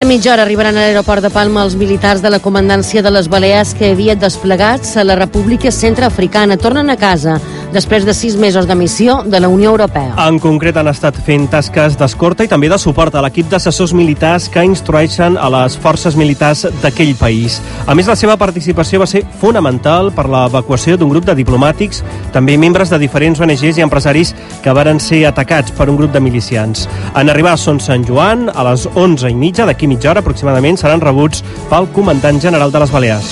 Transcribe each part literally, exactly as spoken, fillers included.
mitja hora arribaran a l'aeroport de Palma els militars de la comandància de les Balears que havien desplegats a la República Centreafricana. Tornen a casa després de sis mesos de missió de la Unió Europea. En concret han estat fent tasques d'escorta i també de suport a l'equip d'assessors militars que instrueixen a les forces militars d'aquell país. A més, la seva participació va ser fonamental per l'evacuació d'un grup de diplomàtics, també membres de diferents O N Ges i empresaris que varen ser atacats per un grup de milicians. En arribar a Son Sant Joan, a les onze i mitja, d'aquí mitja hora aproximadament, seran rebuts pel comandant general de les Balears.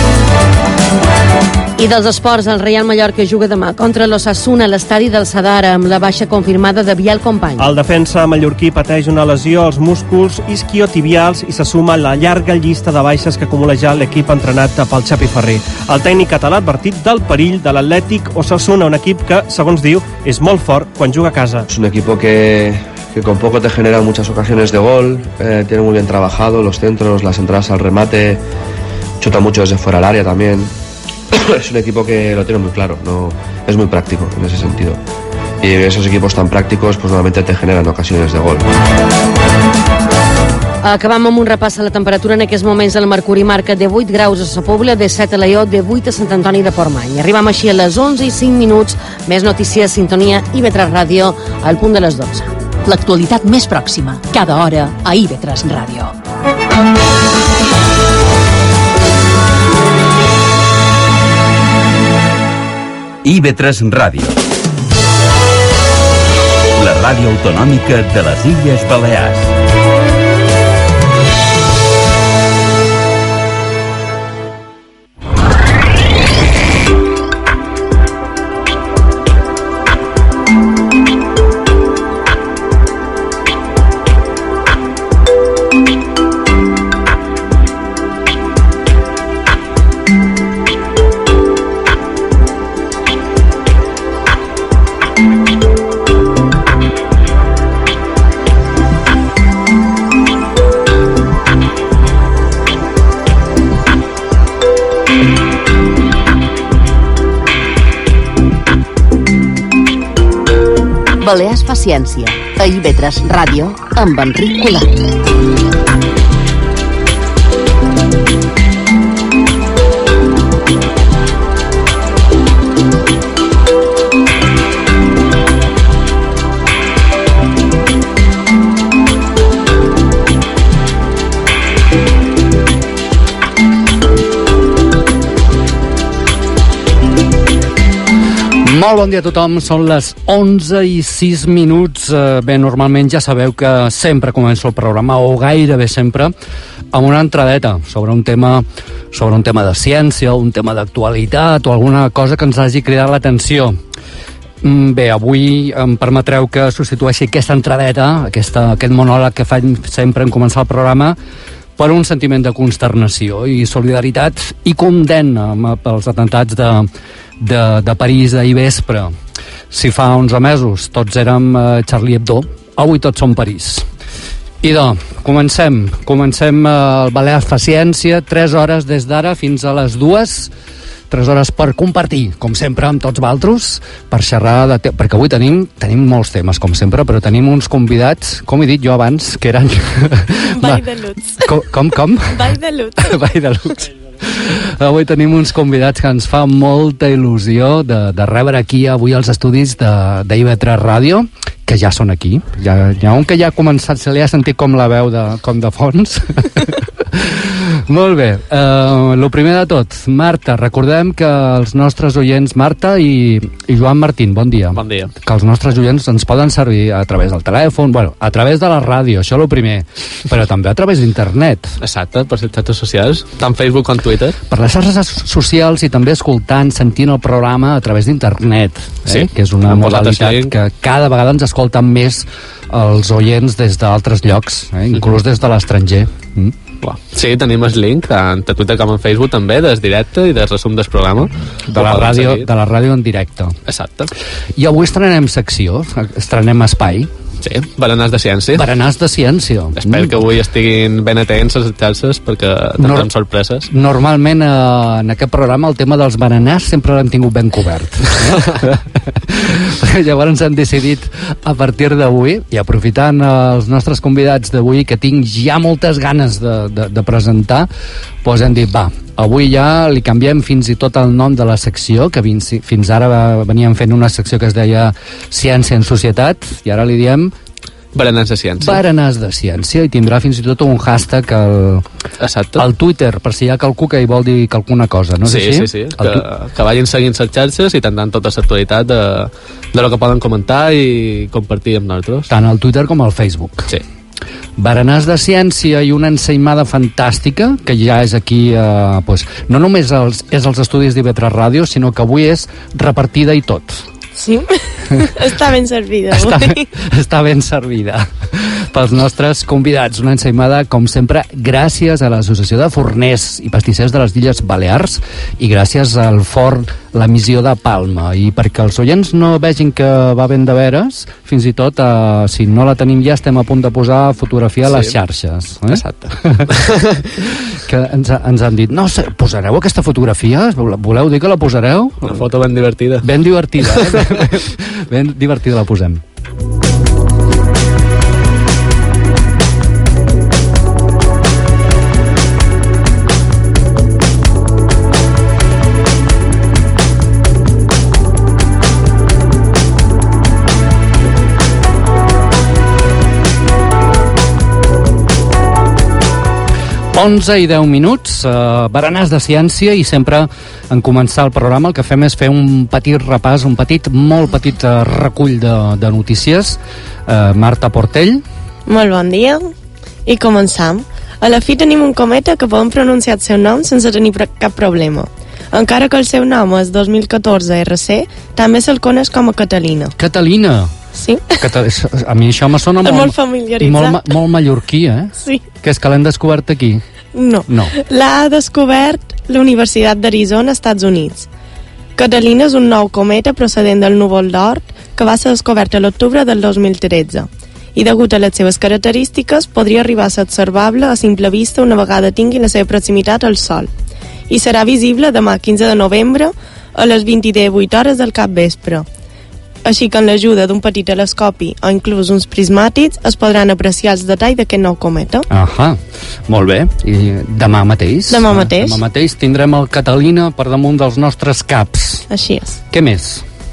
I dels esports, el Real Mallorca juga demà contra l'Osasuna a l'estadi del Sadara amb la baixa confirmada de Biel Company. El defensa mallorquí pateix una lesió als músculs isquiotibials i se suma a la llarga llista de baixes que acumula ja l'equip entrenat pel Xapi Ferrer. El tècnic català ha advertit del perill de l'Atlètic Osasuna, un equip que, segons diu, és molt fort quan juga a casa. És un equipo que... que con poco te genera muchas ocasiones de gol, eh, tiene muy bien trabajado los centros, las entradas al remate, chuta mucho desde fuera del área también. Es un equipo que lo tiene muy claro, no, es muy práctico en ese sentido. Y esos equipos tan prácticos pues normalmente te generan ocasiones de gol. Acabam amb un repàs a la temperatura. En aquests moments el mercuri marca de vuit graus a Sa Pobla, de set a Laió, de vuit a Sant Antoni de Portmany. Arribam així a les onze i cinc minuts. Més notícies, sintonia i I V tres Ràdio al punt de les dotze. L'actualitat més pròxima, cada hora a I V tres Ràdio. I V tres Ràdio. La ràdio autonòmica de les Illes Balears. Balears fa ciència, a I V tres Ràdio, amb Enric Colat. Molt bon dia a tothom, són les onze i sis minuts. Bé, normalment ja sabeu que sempre començo el programa, o gairebé sempre, amb una entradeta sobre un tema, sobre un tema de ciència, un tema d'actualitat o alguna cosa que ens hagi cridat l'atenció. Bé, avui em permetreu que substitueixi aquesta entradeta, aquesta, aquest monòleg que faig sempre en començar el programa, per un sentiment de consternació i solidaritat i condemna pels atemptats de, de, de París d'ahir vespre. Si fa onze mesos tots érem Charlie Hebdo, avui tots som París. I doncs, comencem. Comencem el Balears fa ciència, tres hores des d'ara fins a les dues. Tres hores per compartir, com sempre, amb tots vosaltres, per xerrar de te... perquè avui tenim, tenim molts temes, com sempre, però tenim uns convidats, com he dit jo abans, que eren... Ball de Lutz. Com, com? com? Ball de Lutz. Ball de Lutz. Avui tenim uns convidats que ens fa molta il·lusió de, de rebre aquí avui als estudis de, de I V tres Ràdio, que ja són aquí. Ja, ja un que ja ha començat, se li ha sentit com la veu de, com de fons. Molt bé, uh, el primer de tot, Marta, recordem que els nostres oients, Marta i, i Joan Martín, bon dia. Bon dia. Que els nostres oients ens poden servir a través del telèfon, bueno, a través de la ràdio, això és el primer, però també a través d'internet. Exacte, per les xarxes socials, tant Facebook com Twitter. Per les xarxes socials i també escoltant, sentint el programa a través d'internet, eh? Sí, que és una modalitat que cada vegada ens escolten més els oients des d'altres llocs, eh? Inclús des de l'estranger. Mm? Wow. Sí, tenim el link tant a Twitter com a Facebook també, des directe i des resum del programa. De la, ràdio, de la ràdio en directe. Exacte. I avui estrenem secció, estrenem espai. Sí, berenars de ciència. Berenars de ciència. Espero mm. que avui estiguin ben atents a les xarxes perquè tindrem Nor sorpreses. Normalment eh, en aquest programa el tema dels berenars sempre l'hem tingut ben cobert. Eh? Llavors hem decidit a partir d'avui, i aprofitant els nostres convidats d'avui, que tinc ja moltes ganes de, de, de presentar, doncs hem dit, va, avui ja li canviem fins i tot el nom de la secció, que fins, fins ara veníem fent una secció que es deia Ciència en Societat, i ara li diem Berenars de Ciència. Berenars de Ciència, i tindrà fins i tot un hashtag al, al Twitter, per si hi ha qualcú que hi vol dir alguna cosa, no és sí, així? Sí, sí, que, que vagin seguint les xarxes i tentant tota l'actualitat de, de lo que poden comentar i compartir amb nosaltres. Tant al Twitter com al Facebook. Sí. Berenars de Ciència i una ensaïmada fantàstica, que ja és aquí, eh, pues, no només els, és els estudis d'I V tres Ràdio, sinó que avui és repartida i tot. Sí, està ben servida. Està, està ben servida pels nostres convidats. Una ensaïmada, com sempre, gràcies a l'Associació de Forners i Pastissers de les Illes Balears i gràcies al forn La Missió de Palma. I perquè els oients no vegin que va ben de veres, fins i tot, eh, si no la tenim ja, estem a punt de posar fotografia a les sí. xarxes. Eh? Exacte. Que ens, ens han dit, no, posareu aquesta fotografia? Voleu dir que la posareu? Una foto ben divertida. Ben divertida, eh? Ben divertida la posem. onze i deu minuts, eh, berenars de ciència, i sempre en començar el programa el que fem és fer un petit repàs, un petit, molt petit eh, recull de, de notícies. Eh, Marta Portell. Molt bon dia, i començam. A la fi tenim un cometa que podem pronunciar el seu nom sense tenir cap problema. Encara que el seu nom és dos mil catorze R C, també se'l coneix com a Catalina. Catalina? Sí. A mi això me sona molt, molt familiaritzat. Molt, molt mallorquí, eh? Sí. Que és que l'hem descobert aquí? No. no. L'ha descobert la Universitat d'Arizona, Estats Units. Catalina és un nou cometa procedent del núvol d'Oort que va ser descobert a l'octubre del dos mil tretze. I degut a les seves característiques podria arribar a ser observable a simple vista una vegada tingui la seva proximitat al Sol. I serà visible demà quinze de novembre a les vint i divuit hores del capvespre. Així que amb l'ajuda d'un petit telescopi o inclús uns prismàtics es podran apreciar els detalls d'aquest nou cometa. Ahà, molt bé. I demà mateix? Demà mateix. Demà mateix tindrem el Catalina per damunt dels nostres caps. Així és. Què més?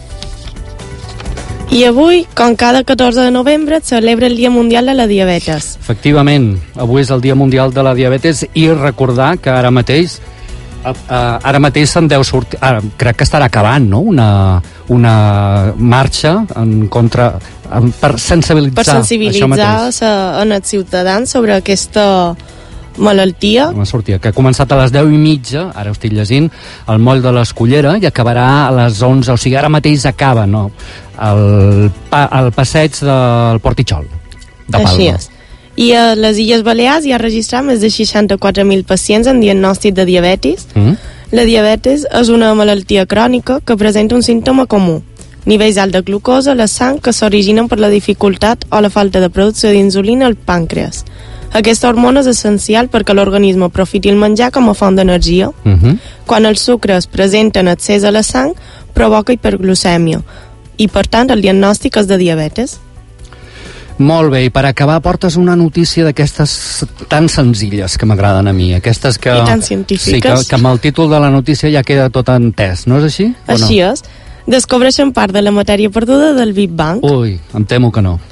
I avui, com cada catorze de novembre, es celebra el Dia Mundial de la Diabetes. Efectivament, avui és el Dia Mundial de la Diabetes, i recordar que ara mateix Uh, uh, ara mateix se'n deu sortir, uh, crec que estarà acabant, no?, una, una marxa en contra, en, per sensibilitzar, per sensibilitzar a, en els ciutadans sobre aquesta malaltia. Una sortida que ha començat a les deu i mitja, ara ho estic llegint, al moll de l'Escullera, i acabarà a les onze, o sigui, ara mateix acaba, no?, el, el passeig del Portitxol de Palma. Així és. I a les Illes Balears hi ha registrat més de seixanta-quatre mil pacients en diagnòstic de diabetis. Mm. La diabetis és una malaltia crònica que presenta un símptoma comú: nivells alts de glucosa a la sang que s'originen per la dificultat o la falta de producció d'insulina al pàncreas. Aquesta hormona és essencial perquè l'organisme aprofiti el menjar com a font d'energia. Mm-hmm. Quan el sucre es presenta en excés a la sang, provoca hiperglucèmia i, per tant, el diagnòstic és de diabetes. Molt bé, i per acabar portes una notícia d'aquestes tan senzilles que m'agraden a mi, aquestes que... I tan científiques. Sí, que, que amb el títol de la notícia ja queda tot entès, no és així? Així no? És. Descobreixen part de la matèria perduda del Big Bang. Ui, em temo que no.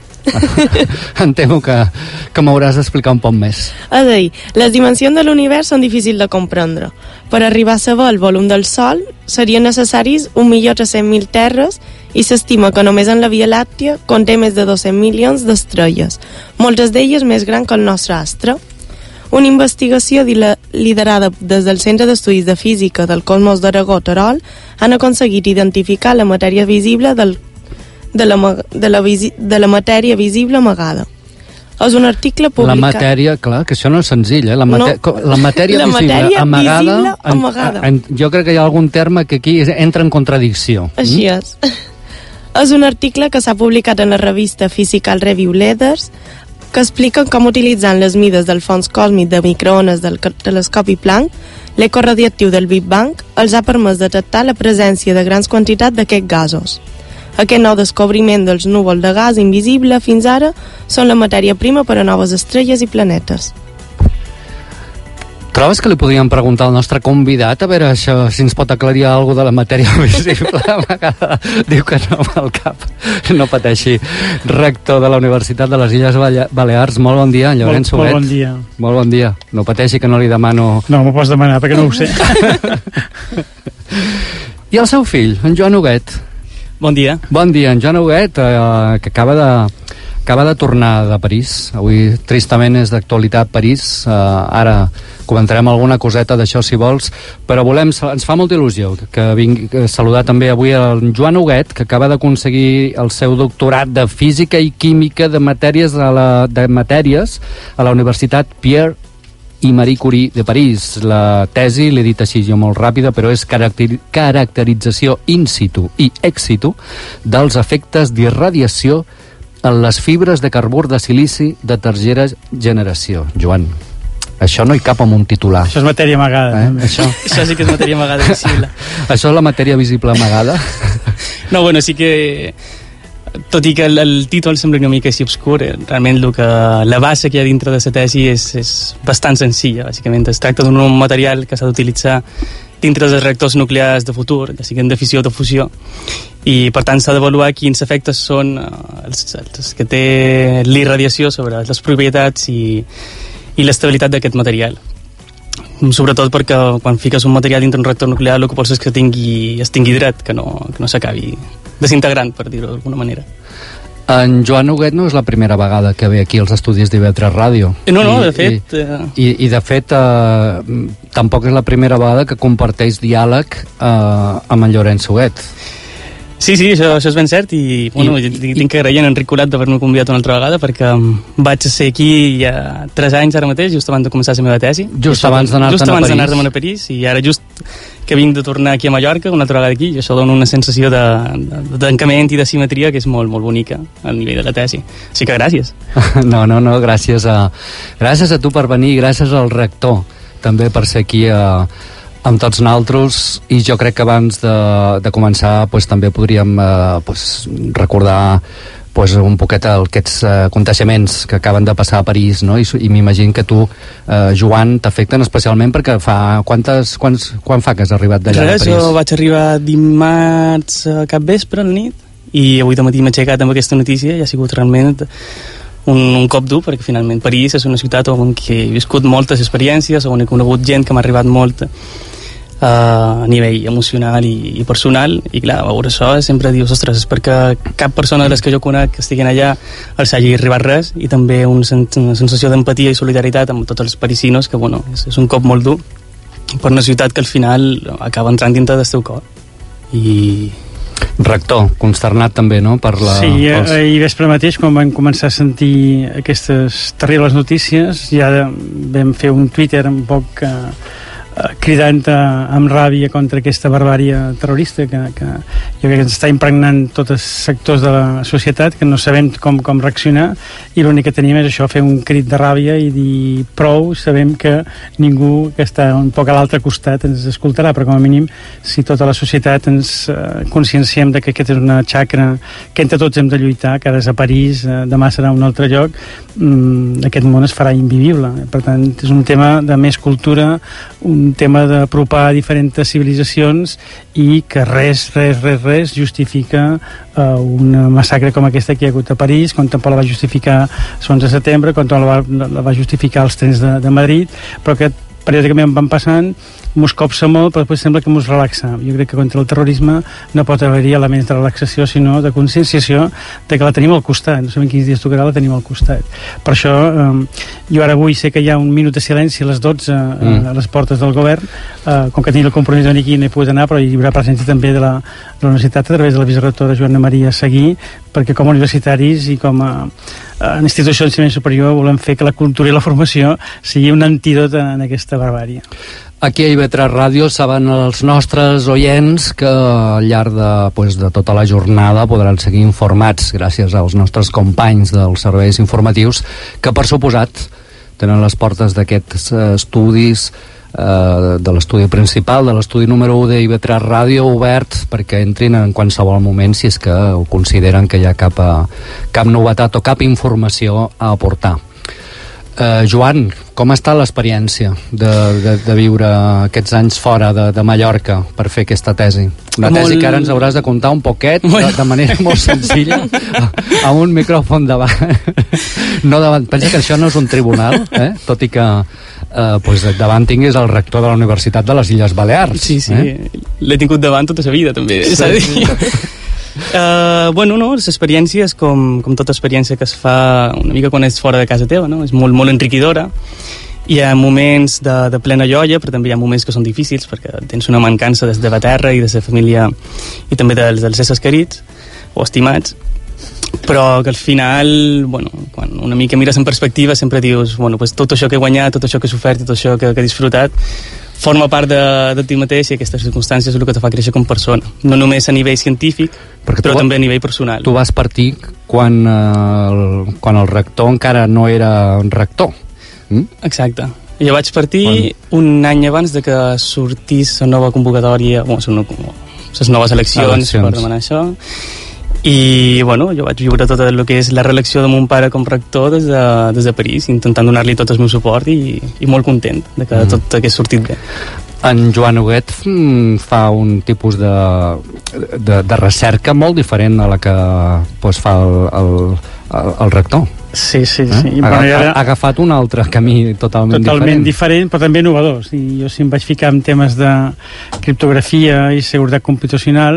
Em temo que, que m'hauràs d'explicar un poc més. És a dir, les dimensions de l'univers són difícils de comprendre. Per arribar a saber el volum del Sol serien necessaris un milió tres-cents mil terres i s'estima que només en la Via Làctia conté més de dos-cents milions d'estrelles, moltes d'elles més grans que el nostre astre. Una investigació liderada des del Centre d'Estudis de Física del Cosmos d'Aragó, Terol, han aconseguit identificar la matèria visible del, de, la, de, la visi, de la matèria visible amagada. És un article publicat... La matèria, clar, que això no és senzill, eh? La, mate... no. la matèria la visible matèria amagada... Visible amagada. En, en, jo crec que hi ha algun terme que aquí entra en contradicció. Així mm? és. És un article que s'ha publicat en la revista Physical Review Letters que explica com utilitzant les mides del fons còsmic de microones del telescopi Planck, l'eco radiactiu del Big Bang els ha permès detectar la presència de grans quantitats d'aquests gasos. Aquest nou descobriment dels núvols de gas invisible fins ara són la matèria prima per a noves estrelles i planetes. Trobes que li podríem preguntar al nostre convidat a veure això, si ens pot aclarir alguna de la matèria visible? A vegades diu que no amb el cap. No pateixi. Rector de la Universitat de les Illes Balears. Molt bon dia, Llorenç Huguet. Molt bon dia. Molt bon dia. No pateixi que no li demano... No, m'ho pots demanar perquè no ho sé. I el seu fill, en Joan Huguet. Bon dia. Bon dia, en Joan Huguet, eh, que acaba de... acaba de tornar de París. Avui, tristament, és d'actualitat París. Uh, ara comentarem alguna coseta d'això, si vols, però volem, ens fa molta il·lusió que vingui a saludar també avui el Joan Huguet, que acaba d'aconseguir el seu doctorat de Física i Química de Matèries a la, de matèries a la Universitat Pierre i Marie Curie de París. La tesi, l'he dit així jo molt ràpida, però és caracter, caracterització in situ i ex situ dels efectes d'irradiació en les fibres de carbur de silici de tercera generació. Joan, això no hi cap amb un titular. Això és matèria amagada. Eh? Això. Això sí que és matèria amagada visible. Això és la matèria visible amagada? No, bueno, sí que... Tot i que el, el títol sembla una mica així obscur, realment el que, la base que hi ha dintre de la tesi és, és bastant senzilla. Bàsicament es tracta d'un material que s'ha d'utilitzar dintre dels reactors nuclears de futur, ja siguin de fissió o de fusió, i per tant s'ha d'avaluar quins efectes són els, els que té l'irradiació sobre les propietats i, i l'estabilitat d'aquest material. Sobretot perquè quan fiques un material dintre un reactor nuclear el que vols és que tingui, es tingui dret, que no, que no s'acabi desintegrant, per dir-ho d'alguna manera. En Joan Huguet no és la primera vegada que ve aquí als estudis d'I V tres Ràdio. No, no, I, de fet... I, i, i de fet, eh, tampoc és la primera vegada que comparteix diàleg eh, amb en Llorenç Huguet. Sí, sí, això, això és ben cert i, bueno, I, i tinc que agrair a Enric Colat d'haver-me convidat una altra vegada perquè vaig ser aquí ja tres anys ara mateix, just abans de començar la meva tesi. Just abans d'anar-te'n a París. Just abans d'anar-te'n a París i ara just que vinc de tornar aquí a Mallorca una altra vegada aquí i això dona una sensació de, de, de tancament i de simetria que és molt, molt bonica al nivell de la tesi. Així que gràcies. No, no, no, gràcies a, gràcies a tu per venir i gràcies al rector també per ser aquí a amb tots naltros, i jo crec que abans de, de començar pues, també podríem eh, pues, recordar pues, un poquet aquests eh, aconteixements que acaben de passar a París, no? I, i m'imagino que tu, eh, Joan, t'afecten especialment perquè fa... Quantes, quants, quan fa que has arribat d'allà Res, a París? Jo vaig arribar dimarts a cap vespre, a la nit, i avui de matí m'he aixecat amb aquesta notícia i ha sigut realment un, un cop dur, perquè finalment París és una ciutat on he viscut moltes experiències, on he conegut gent que m'ha arribat molt a nivell emocional i, i personal, i clar, a veure això sempre dius, ostres, és perquè cap persona de les que jo conec que estiguin allà els hagi arribat res, i també una, sen una sensació d'empatia i solidaritat amb tots els parisinos, que bueno, és, és un cop molt dur per una ciutat que al final acaba entrant dintre del teu cor. I... Rector, consternat també, no? Per la, sí, pels... ahir vespre mateix, quan vam començar a sentir aquestes terribles notícies, ja vam fer un Twitter un poc... Eh, cridant amb ràbia contra aquesta barbària terrorista que, que jo crec que ens està impregnant tots els sectors de la societat, que no sabem com, com reaccionar, i l'únic que tenim és això, fer un crit de ràbia i dir prou, sabem que ningú que està un poc a l'altre costat ens escoltarà, però com a mínim si tota la societat ens eh, conscienciem de que aquesta és una xacra que entre tots hem de lluitar, que ara és a París, eh, demà serà un altre lloc, mm, aquest món es farà invivible. Per tant, és un tema de més cultura, un un tema d'apropar diferents civilitzacions, i que res, res, res, res justifica uh, una massacre com aquesta que hi ha hagut a París, quan tampoc la va justificar l'onze de setembre, quan la va, la va justificar els trens de, de Madrid, però que periòdicament van passant, mos copsa molt, però després sembla que mos relaxa. Jo crec que contra el terrorisme no pot haver-hi elements de relaxació, sinó de conscienciació de que la tenim al costat, no sabem quins dies tocarà, la tenim al costat. Per això, eh, jo ara vull sé que hi ha un minut de silenci a les dotze mm. a les portes del govern, eh, com que tenia el compromís de venir aquí no he pogut anar, però hi haurà presència també de la, de la universitat a través de la vicerectora Joana Maria Seguí, perquè com a universitaris i com a, a institució d'ensenyament superior volem fer que la cultura i la formació sigui un antídot en aquesta barbària. Aquí a I V tres Ràdio saben els nostres oients que al llarg de, pues, de tota la jornada podran seguir informats gràcies als nostres companys dels serveis informatius que, per suposat, tenen les portes d'aquests estudis, eh, de l'estudi principal, de l'estudi número u de I V tres Ràdio, obert perquè entrin en qualsevol moment si és que ho consideren que hi ha cap, cap novetat o cap informació a aportar. Uh, Joan, com està l'experiència de, de, de viure aquests anys fora de, de Mallorca per fer aquesta tesi? Una molt... tesi que ara ens hauràs de contar un poquet, molt... de, de manera molt senzilla, amb un micròfon davant. No davant. Pensa que això no és un tribunal, eh? Tot i que uh, pues davant tinguis el rector de la Universitat de les Illes Balears. Sí, sí, eh? L'he tingut davant tota la vida, també. Sí, sí. Uh, bueno, no, les experiències, com, com tota experiència que es fa una mica quan ets fora de casa teva, no? És molt, molt enriquidora. Hi ha moments de, de plena joia, però també hi ha moments que són difícils, perquè tens una mancança des de la terra i de la família i també dels, dels éssers querits o estimats, però que al final, bueno, quan una mica mires en perspectiva sempre dius, bueno, pues tot això que he guanyat, tot això que he sofert i tot això que, que he disfrutat forma part de, de ti mateix i aquestes circumstàncies és el que te fa créixer com a persona, no només a nivell científic, perquè però també a nivell personal. Tu vas partir quan, eh, el, quan el rector encara no era un rector. Mm? Exacte. Jo vaig partir quan... un any abans de que sortís la nova convocatòria, bueno, les noves eleccions, eleccions per demanar això. I, bueno, jo vaig viure tot el que és la reelecció de mon pare com rector des de, des de París, intentant donar-li tot el meu suport i, i molt content de que mm. tot hagués sortit bé. En Joan Huguet fa un tipus de, de, de recerca molt diferent a la que pues, fa el, el, el, el rector. Sí, sí, eh? sí. Ha, ha, ha agafat un altre camí totalment, totalment diferent. diferent, però també innovadors. I jo si em vaig ficar en temes de criptografia i seguretat computacional,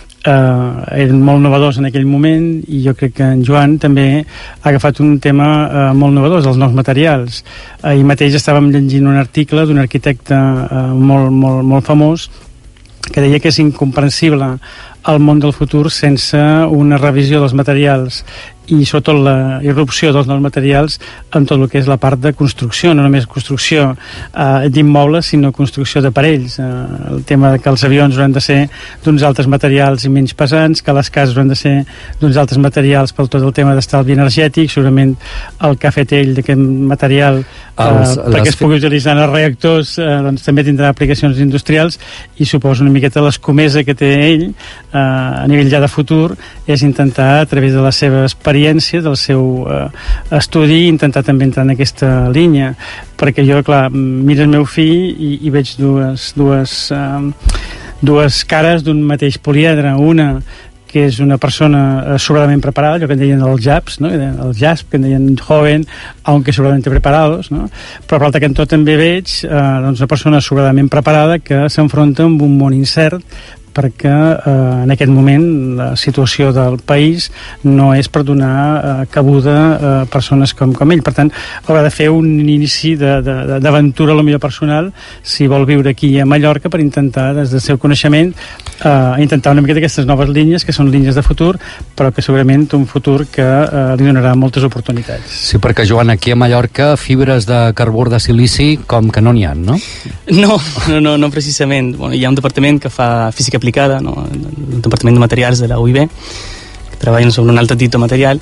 Uh, eren molt innovadors en aquell moment i jo crec que en Joan també ha agafat un tema uh, molt innovador, els nous materials. Ahir mateix estàvem llegint un article d'un arquitecte uh, molt, molt, molt famós que deia que és incomprensible el món del futur sense una revisió dels materials i sobretot la irrupció dels nous materials en tot el que és la part de construcció, no només construcció eh, d'immobles, sinó construcció d'aparells. Eh, el tema que els avions hauran de ser d'uns altres materials i menys pesants, que les cases hauran de ser d'uns altres materials pel tot el tema d'estalvi energètic, segurament el que ha fet ell d'aquest material eh, els, perquè es pugui utilitzar en els reactors eh, doncs també tindrà aplicacions industrials i suposo una miqueta l'escomesa que té ell eh, a nivell ja de futur és intentar a través de la seva experiència, del seu eh, estudi, intentar també entrar en aquesta línia, perquè jo, clar, miro el meu fill i, i veig dues, dues, eh, dues cares d'un mateix poliedre, una que és una persona sobradament preparada, allò que en deien els JAPs, no? El JASP, que en deien joven, aunque sobradamente preparados, no? Però per l'altre cantó també veig eh, doncs una persona sobradament preparada que s'enfronta amb un món incert perquè eh, en aquest moment la situació del país no és per donar eh, cabuda a persones com, com ell. Per tant, haurà de fer un inici d'aventura a la millor personal si vol viure aquí a Mallorca per intentar, des del seu coneixement, eh, intentar una mica d'aquestes noves línies, que són línies de futur, però que segurament un futur que eh, li donarà moltes oportunitats. Sí, perquè, Joan, aquí a Mallorca fibres de carbur de silici com que no n'hi ha, no? No, no, no, no precisament. Bueno, hi ha un departament que fa física aplicada, no? El departament de materials de la U I B, que treballen sobre un altre tipus de material,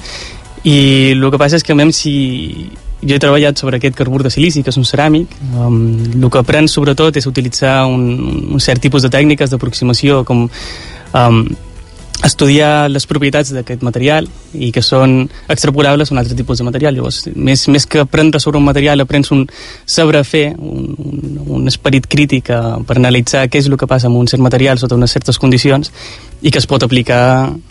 i el que passa és que a mi, si jo he treballat sobre aquest carbur de silici, que és un ceràmic, um, el que aprens sobretot és utilitzar un, un cert tipus de tècniques d'aproximació, com um, estudiar les propietats d'aquest material i que són extrapolables a un altre tipus de material. Llavors, més, més que aprendre sobre un material, aprens un saber fer, un, un, un esperit crític per analitzar què és el que passa amb un cert material sota unes certes condicions i que es pot aplicar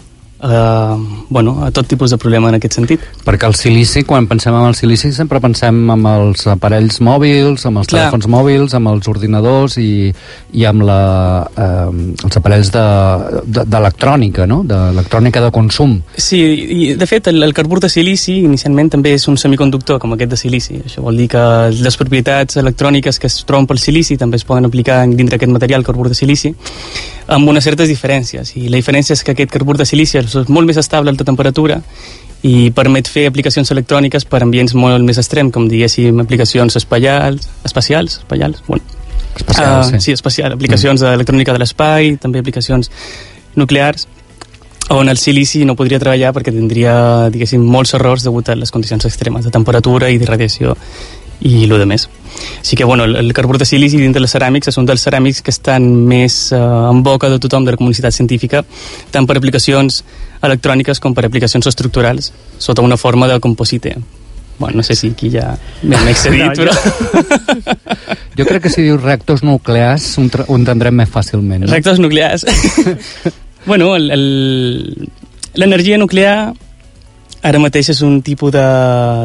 Uh, bueno, a tot tipus de problema en aquest sentit. Perquè el silici, quan pensem en el silici sempre pensem amb els aparells mòbils, amb els Clar. telèfons mòbils, amb els ordinadors i, i amb la, uh, els aparells d'electrònica, de, de, no? D'electrònica de consum. Sí, i de fet el, el carbur de silici inicialment també és un semiconductor com aquest de silici. Això vol dir que les propietats electròniques que es troben pel silici també es poden aplicar dintre aquest material, carbur de silici, amb unes certes diferències. I la diferència és que aquest carbur de silici és molt més estable a alta temperatura i permet fer aplicacions electròniques per ambients molt més extrems, com diguéssim aplicacions espacials, espacials, espacials, bueno, espacial, uh, sí. Sí, espacial, aplicacions mm. d'electrònica de l'espai, també aplicacions nuclears, on el silici no podria treballar perquè tindria, diguéssim, molts errors degut a les condicions extremes de temperatura i d'irradiació i el de més. Així que, bueno, el, el carbur de silici dins de les ceràmics és un dels ceràmics que estan més eh, en boca de tothom de la comunitat científica, tant per aplicacions electròniques com per aplicacions estructurals, sota una forma de composite. Bueno, no sé si aquí ja m'he excedit, no, però... Jo... jo crec que si dius reactors nuclears ho entendrem més fàcilment. No? Reactors nuclears. Bueno, el, el, l'energia nuclear ara mateix és un tipus de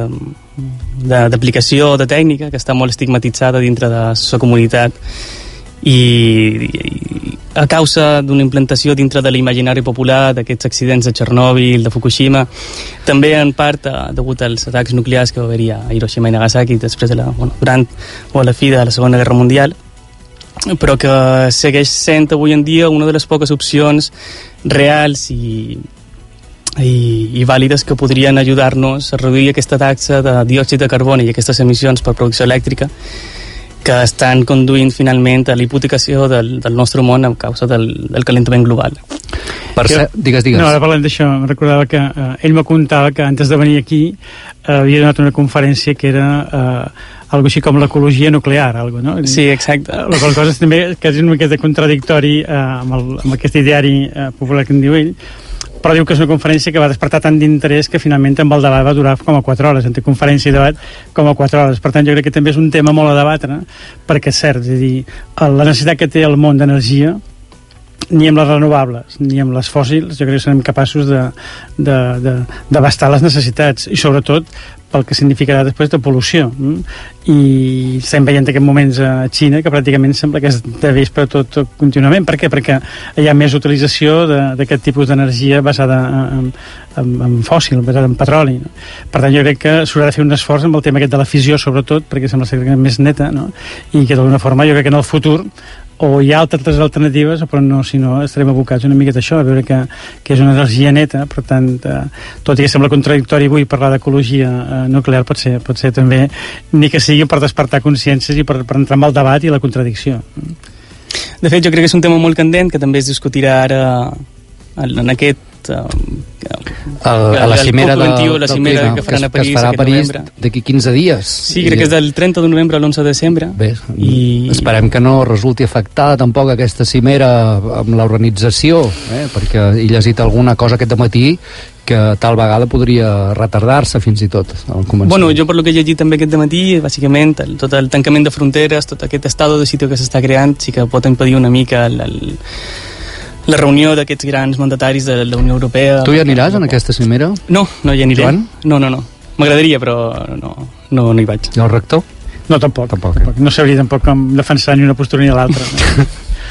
d'aplicació, de, de tècnica que està molt estigmatitzada dintre de la comunitat i, i a causa d'una implantació dintre de l'imaginari popular d'aquests accidents de Txernòbil, de Fukushima, també en part degut als atacs nuclears que va haver-hi a Hiroshima i Nagasaki després de la, bueno, durant o a la fi de la Segona Guerra Mundial, però que segueix sent avui en dia una de les poques opcions reals i I, i vàlides que podrien ajudar-nos a reduir aquesta taxa de diòxid de carboni i aquestes emissions per producció elèctrica que estan conduint finalment a la hipotecació del, del nostre món a causa del, del calentament global. Per ser, digues, digues. No, ara parlant d'això, em recordava que eh, ell me contava que antes de venir aquí eh, havia donat una conferència que era eh, algo així com l'ecologia nuclear, algo, no? Sí, exacte. La qual cosa és també que és una miqueta contradictori eh, amb, el, amb aquest ideari eh, popular que en diu ell, però diu que és una conferència que va despertar tant d'interès que finalment amb el debat va durar com a quatre hores, entre conferència i debat com a quatre hores. Per tant, jo crec que també és un tema molt a debatre, perquè és cert, és a dir, la necessitat que té el món d'energia, ni amb les renovables ni amb les fòssils, jo crec que serem capaços de, de, de, d'abastar les necessitats, i sobretot pel que significarà després de pol·lució. I estem veient en aquests moments a Xina que pràcticament sembla que es deveix per tot, tot contínuament. Per què? Perquè hi ha més utilització d'aquest tipus d'energia basada en, en, en fòssil, basada en petroli. No? Per tant, jo crec que s'haurà de fer un esforç amb el tema aquest de la fissió, sobretot, perquè sembla ser més neta, no? I que d'alguna forma jo crec que en el futur o hi ha altres alternatives, però no, si no estarem abocats una miqueta a això, a veure que, que és una energia neta. Per tant, eh, tot i que sembla contradictori avui parlar d'ecologia eh, nuclear, pot ser, pot ser també ni que sigui per despertar consciències i per, per entrar en el debat i la contradicció. De fet, jo crec que és un tema molt candent que també es discutirà ara en aquest Um, el, a la cimera de, de, la cimera clima, que faran a París, que es farà a París d'aquí quinze dies. Sí, crec I, que és del trenta de novembre a l'onze de desembre. Bé, i esperem que no resulti afectada tampoc aquesta cimera amb l'organització, eh? Perquè he llegit alguna cosa aquest matí que tal vegada podria retardar-se fins i tot al començament. Bueno, jo per lo que he llegit també aquest matí, bàsicament el, tot el tancament de fronteres, tot aquest estado de sitio que s'està creant sí que pot impedir una mica el, el la reunió d'aquests grans mandataris de la Unió Europea. Tu hi aniràs en aquesta cimera? No, no hi aniré. Joan? No, no, no. M'agradaria, però no, no, no hi vaig. I el rector? No, tampoc. tampoc, eh? tampoc. No sabria tampoc com defensar ni una postura ni l'altra. No?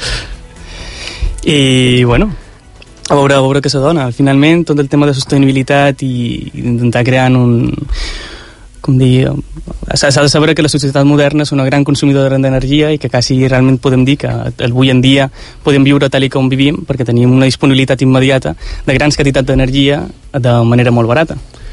I, bueno, a veure, a veure què se dona. Finalment, tot el tema de sostenibilitat i, i intentar crear un... com dir, s'ha de saber que la societat moderna és una gran consumidora d'energia i que quasi realment podem dir que avui en dia podem viure tal i com vivim perquè tenim una disponibilitat immediata de grans quantitats d'energia de manera molt barata.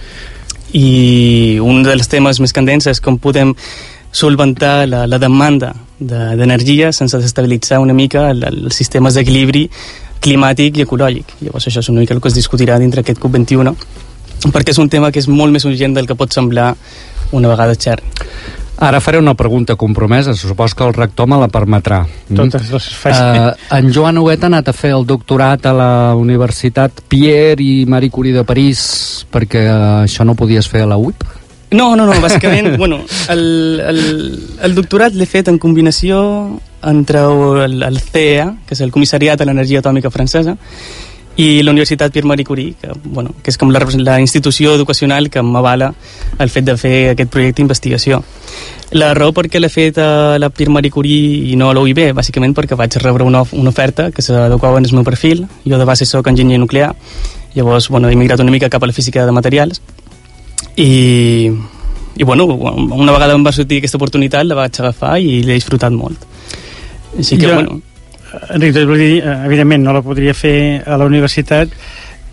I un dels temes més candents és com podem solventar la, la demanda d'energia de, sense desestabilitzar una mica el, els sistemes d'equilibri climàtic i ecològic. Llavors això és una mica el que es discutirà dintre aquest COP vint-i-u, perquè és un tema que és molt més urgent del que pot semblar una vegada xerri. Ara faré una pregunta compromesa, supos que el rector me la permetrà. Totes les faig. Uh, en Joan Huguet ha anat a fer el doctorat a la Universitat Pierre i Marie Curie de París perquè uh, això no podies fer a la U I P? No, no, no, bàsicament, bueno, el, el, el doctorat l'he fet en combinació entre el, el C E A, que és el Comissariat de l'Energia Atòmica Francesa, i la Universitat Pierre Marie Curie, que, bueno, que és com la, la institució educacional que m'avala el fet de fer aquest projecte d'investigació. La raó per què l'he fet a la Pierre Marie Curie i no a l'U I B, bàsicament perquè vaig rebre una, una oferta que s'adequava en el meu perfil. Jo de base soc enginyer nuclear, llavors bueno, he migrat una mica cap a la física de materials i, i bueno, una vegada em va sortir aquesta oportunitat la vaig agafar i l'he disfrutat molt. Així que, jo, bueno... Enric, vull dir, evidentment no la podria fer a la universitat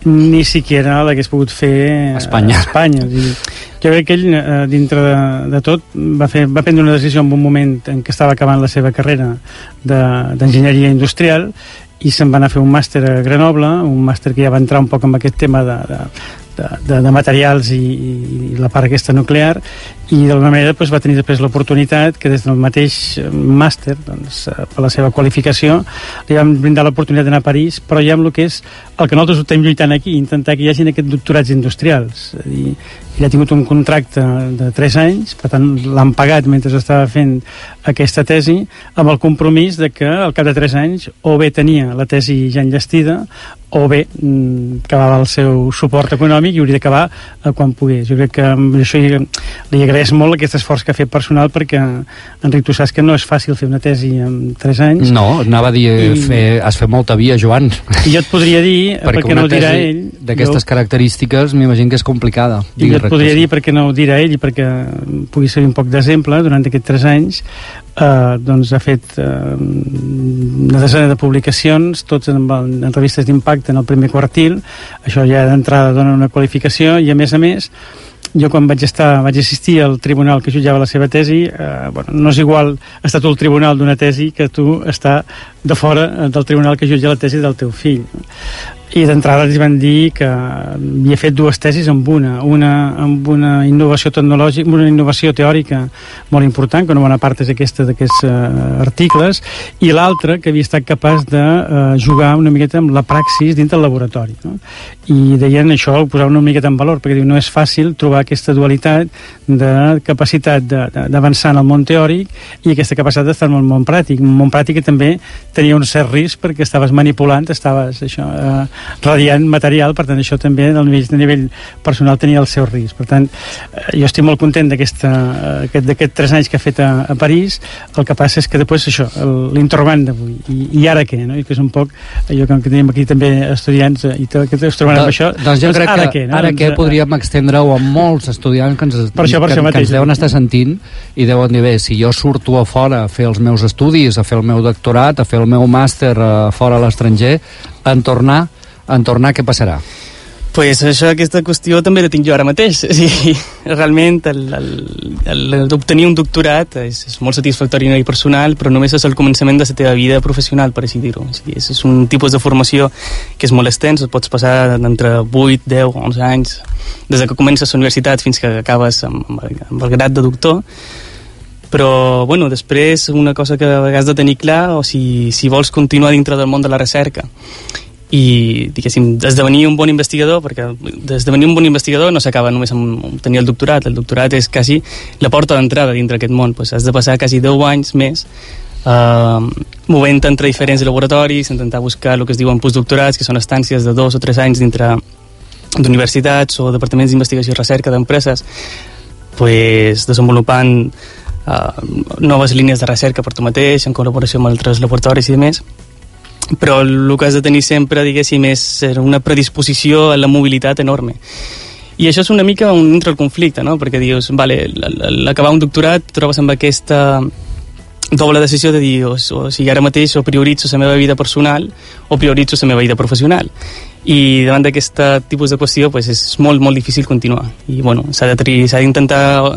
ni siquiera l'hagués pogut fer a Espanya. A Espanya. Dir, jo crec que ell, eh, dintre de, de tot, va, fer, va prendre una decisió en un moment en què estava acabant la seva carrera d'enginyeria de, industrial, i se'n va anar a fer un màster a Grenoble, un màster que ja va entrar un poc en aquest tema de, de, de, de, de materials i, i la part aquesta nuclear, i d'alguna manera doncs, va tenir després l'oportunitat que des del mateix màster, doncs, per la seva qualificació, li vam brindar l'oportunitat d'anar a París, però ja amb el que és el que nosaltres estem lluitant aquí, intentar que hi hagin aquests doctorats industrials. És a dir, ell ha tingut un contracte de tres anys, per tant l'han pagat mentre estava fent aquesta tesi, amb el compromís de que al cap de tres anys o bé tenia la tesi ja enllestida o bé mm, acabava el seu suport econòmic i hauria d'acabar eh, quan pogués. Jo crec que amb això li, li agraeix molt aquest esforç que ha fet personal, perquè, Enric, tu saps que no és fàcil fer una tesi en tres anys. No, anava a dir, I, fer, has fet molta via, Joan. I jo et podria dir, perquè, perquè no ho dirà ell... d'aquestes característiques m'imagino que és complicada. I jo et podria dir, perquè no ho dirà ell, i perquè pugui ser un poc d'exemple, durant aquests tres anys eh, doncs ha fet eh, una desena de publicacions, tots en, en revistes d'impacte en el primer quartil. Això ja d'entrada dona una qualificació, i a més a més jo quan vaig estar, vaig assistir al tribunal que jutjava la seva tesi, eh, bueno, no és igual estar tu al tribunal d'una tesi que tu estar de fora del tribunal que jutja la tesi del teu fill. I d'entrada ens van dir que havia fet dues tesis amb una, una amb una innovació tecnològica, una innovació teòrica molt important, que una bona part és aquesta d'aquests uh, articles, i l'altra que havia estat capaç de uh, jugar una miqueta amb la praxis dintre del laboratori, no? I deien això, ho posaven una miqueta en valor, perquè diu, no és fàcil trobar aquesta dualitat de capacitat d'avançar en el món teòric i aquesta capacitat d'estar en el món pràctic. Un món pràctic que també tenia un cert risc, perquè estaves manipulant, estaves això, uh, radiant material, per tant això també del nivell, de nivell personal tenia el seu risc. Per tant, jo estic molt content d'aquests aquest, tres anys que ha fet a, a París. El que passa és que després això, l'interrogant d'avui, i, i ara què, no? I que és un poc allò que tenim aquí també estudiants i que es trobaran amb això. Doncs jo doncs crec ara que què, no? ara doncs, què podríem extendre-ho a molts estudiants que ens, per això, per que, això que ens deuen estar sentint i deuen dir, bé, si jo surto a fora a fer els meus estudis, a fer el meu doctorat, a fer el meu màster a fora a l'estranger, en tornar en tornar, què passarà? Pues això, aquesta qüestió també la tinc jo ara mateix. O sigui, realment d'obtenir un doctorat és, és molt satisfactori a nivell personal, però només és el començament de la teva vida professional, per així dir-ho. O sigui, és, és un tipus de formació que és molt extens, pots passar d'entre vuit, deu, onze anys, des que comences a la universitat fins que acabes amb, amb el grad de doctor. Però, bueno, després una cosa que has de tenir clar, o si, si vols continuar dintre del món de la recerca i, diguéssim, esdevenir un bon investigador, perquè d'esdevenir un bon investigador no s'acaba només amb tenir el doctorat. El doctorat és quasi la porta d'entrada dintre aquest món. Pues has de passar quasi deu anys més eh, movent entre diferents laboratoris, intentar buscar el que es diuen postdoctorats, que són estàncies de dos o tres anys dintre d'universitats o departaments d'investigació i recerca d'empreses, pues, desenvolupant eh, noves línies de recerca per tu mateix, en col·laboració amb altres laboratoris i demés. Però el que has de tenir sempre, diguéssim, és una predisposició a la mobilitat enorme. I això és una mica un entre el conflicte, no? Perquè dius, vale, l'acabar un doctorat trobes amb aquesta doble decisió de dir, o, o sigui, ara mateix o prioritzo la meva vida personal o prioritzo la meva vida professional. I davant d'aquest tipus de qüestió pues, és molt, molt difícil continuar. I bueno, s'ha d'intentar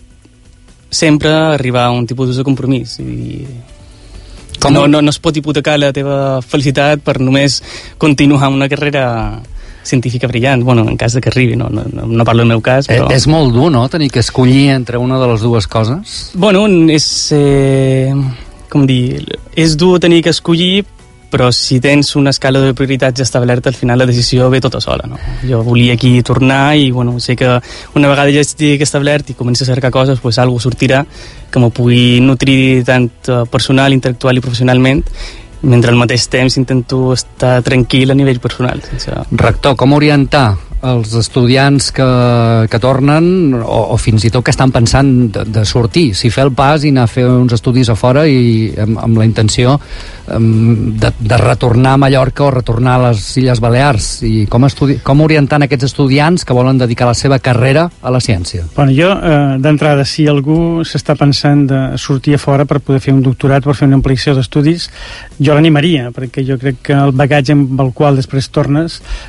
sempre arribar a un tipus de compromís. I Com? No, no, no es pot hipotecar la teva felicitat per només continuar una carrera científica brillant, bueno, en cas de que arribi, no, no, no parlo del meu cas, però... Eh, és molt dur, no?, tenir que escollir entre una de les dues coses? Bueno, és... Eh, com dir... És dur tenir que escollir, però si tens una escala de prioritats establerta, al final la decisió ve tota sola, no? Jo volia aquí tornar i, bueno, sé que una vegada ja estigui establert i comenci a cercar coses, pues algo sortirà que m'ho pugui nutrir tant personal, intel·lectual i professionalment, mentre al mateix temps intento estar tranquil a nivell personal. Sense... Rector, com orientar els estudiants que, que tornen o, o fins i tot que estan pensant de, de sortir, si fer el pas i anar a fer uns estudis a fora i amb, amb la intenció um, de, de retornar a Mallorca o retornar a les Illes Balears, i com, estudi com orientant aquests estudiants que volen dedicar la seva carrera a la ciència? Bueno, jo, eh, d'entrada, si algú s'està pensant de sortir a fora per poder fer un doctorat, per fer una ampliació d'estudis, jo l'animaria, perquè jo crec que el bagatge amb el qual després tornes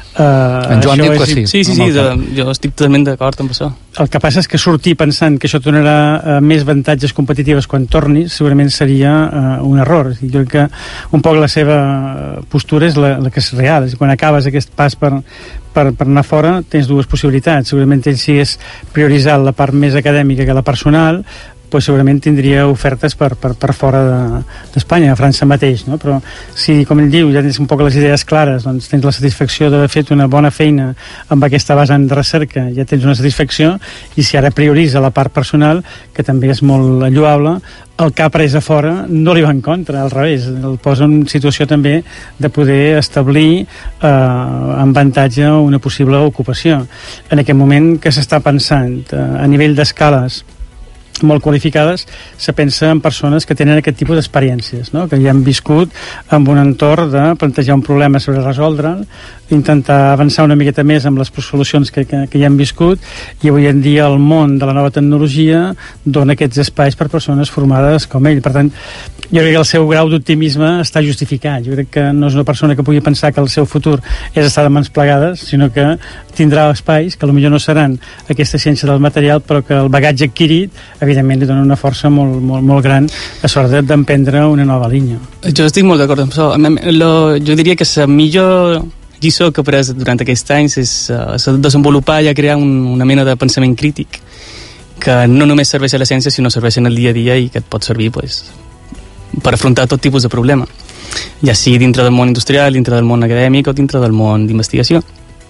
Uh, en Joan diu que sí. Sí, sí, sí, de, jo estic totalment d'acord amb això. El que passa és que sortir pensant que això et donarà uh, més avantatges competitives quan tornis segurament seria uh, un error. Jo crec que un poc la seva postura és la, la que és real. És quan acabes aquest pas per, per, per anar fora tens dues possibilitats. Segurament ell si és prioritzat la part més acadèmica que la personal, pues segurament tindria ofertes per, per, per fora d'Espanya, de, a França mateix, no? Però si, com ell diu, ja tens un poc les idees clares, doncs tens la satisfacció d'haver fet una bona feina amb aquesta vessant de recerca, ja tens una satisfacció, i si ara prioritza la part personal, que també és molt lloable, el que ha pres a fora no li va en contra, al revés, el posa en situació també de poder establir eh, en avantatge una possible ocupació. En aquest moment que s'està pensant eh, a nivell d'escales molt qualificades, se pensa en persones que tenen aquest tipus d'experiències, no? Que ja han viscut amb un entorn de plantejar un problema sobre resoldre'l, intentar avançar una miqueta més amb les solucions que, que, que ja han viscut, i avui en dia el món de la nova tecnologia dona aquests espais per persones formades com ell. Per tant, jo crec que el seu grau d'optimisme està justificat. Jo crec que no és una persona que pugui pensar que el seu futur és estar de mans plegades, sinó que tindrà espais que potser no seran aquesta ciència del material, però que el bagatge adquirit evidentment li dona una força molt, molt, molt gran a sort d'emprendre una nova línia. Jo estic molt d'acord amb això. Lo, jo diria que la millor lliçó que he après durant aquests anys és uh, desenvolupar i crear un, una mena de pensament crític que no només serveix a la ciència, sinó serveix en el dia a dia i que et pot servir pues, per afrontar tot tipus de problema, ja sigui dintre del món industrial, dintre del món acadèmic o dintre del món d'investigació.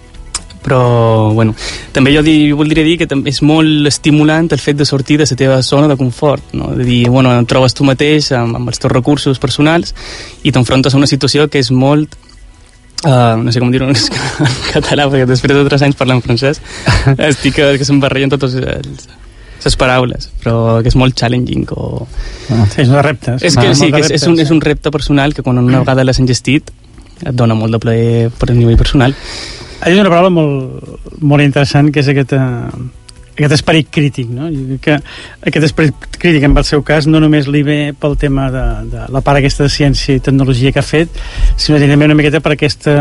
Però, bueno, també jo, di, jo voldria dir que també és molt estimulant el fet de sortir de la teva zona de confort, no? De dir, bueno, et trobes tu mateix amb, amb els teus recursos personals i t'enfrontes a una situació que és molt Uh, no sé com dir-ho en català, perquè després de tres anys parlant francès estic que, que se'm barregen totes les paraules, però que és molt challenging o... Ah, sí, és un repte. És que sí, que és, és, un, és un repte personal que quan una vegada l'has engestit et dona molt de plaer per a nivell personal. Hi ha una paraula molt, molt interessant que és aquesta, aquest esperit crític, no? Jo crec que aquest esperit crític en el seu cas no només li ve pel tema de, de la part aquesta de ciència i tecnologia que ha fet, sinó també una miqueta per aquesta,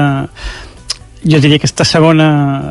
jo diria que aquesta segona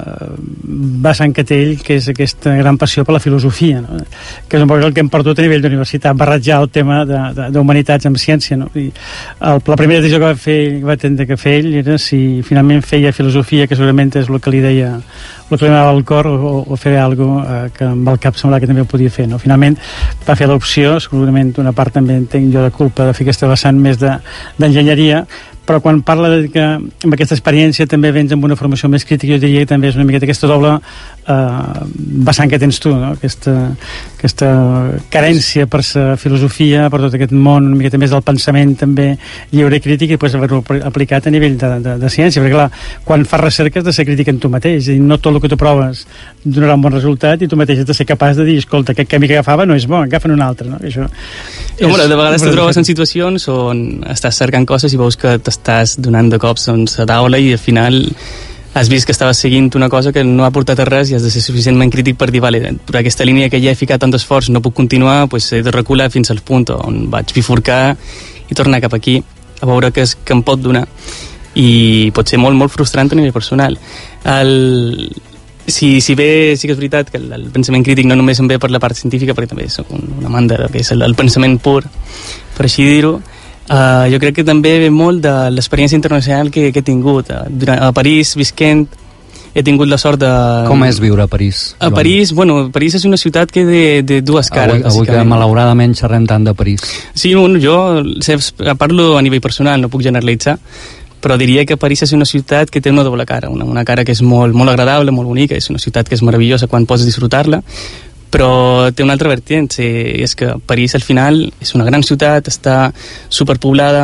vessant que té ell, que és aquesta gran passió per la filosofia, no? Que és un poc el que hem perdut a nivell d'universitat, barrejar el tema d'humanitats amb ciència, no? I el, la primera decisió que va fer, va tendre que fer ell era si finalment feia filosofia, que segurament és el que li deia, el que li anava al cor, o, o fer alguna cosa eh, que amb el cap semblava que també ho podia fer, no? Finalment va fer l'opció, segurament una part també entenc jo de culpa de fer aquesta vessant més d'enginyeria, però quan parla de que amb aquesta experiència també vens amb una formació més crítica, jo diria que també és una miqueta aquesta doble eh, vessant que tens tu, no? Aquesta, aquesta carència per la filosofia, per tot aquest món, una miqueta més del pensament també lliure i crític, i després haver-ho aplicat a nivell de, de, de ciència, perquè clar, quan fas recerca has de ser crític en tu mateix, i no tot el que tu proves donarà un bon resultat, i tu mateix has de ser capaç de dir, escolta, aquest camí que agafava no és bo, agafa'n un altre, no? Això és, home, de vegades te trobes en situacions on estàs cercant coses i veus que t'estàs donant de cops doncs, a taula i al final has vist que estaves seguint una cosa que no ha portat a res i has de ser suficientment crític per dir, vale, per aquesta línia que ja he ficat tant d'esforç no puc continuar, pues he de recular fins al punt on vaig bifurcar i tornar cap aquí a veure què, és, què em pot donar, i pot ser molt, molt frustrant a nivell personal. El... Si, si bé sí que és veritat que el, el pensament crític no només em ve per la part científica, perquè també soc un, una amant del que és el, el pensament pur, per així dir-ho, uh, jo crec que també ve molt de l'experiència internacional que, que he tingut. Uh, durant, a París, visquent, he tingut la sort de... Com és viure a París? A París, bueno, París és una ciutat que de, de dues cares. Avui, avui que malauradament xerrem tant de París. Sí, bueno, jo sé, parlo a nivell personal, no puc generalitzar, però diria que París és una ciutat que té una doble cara, una, una cara que és molt, molt agradable, molt bonica, és una ciutat que és meravellosa quan pots disfrutar-la, però té una altra vertent, és que París al final és una gran ciutat, està superpoblada,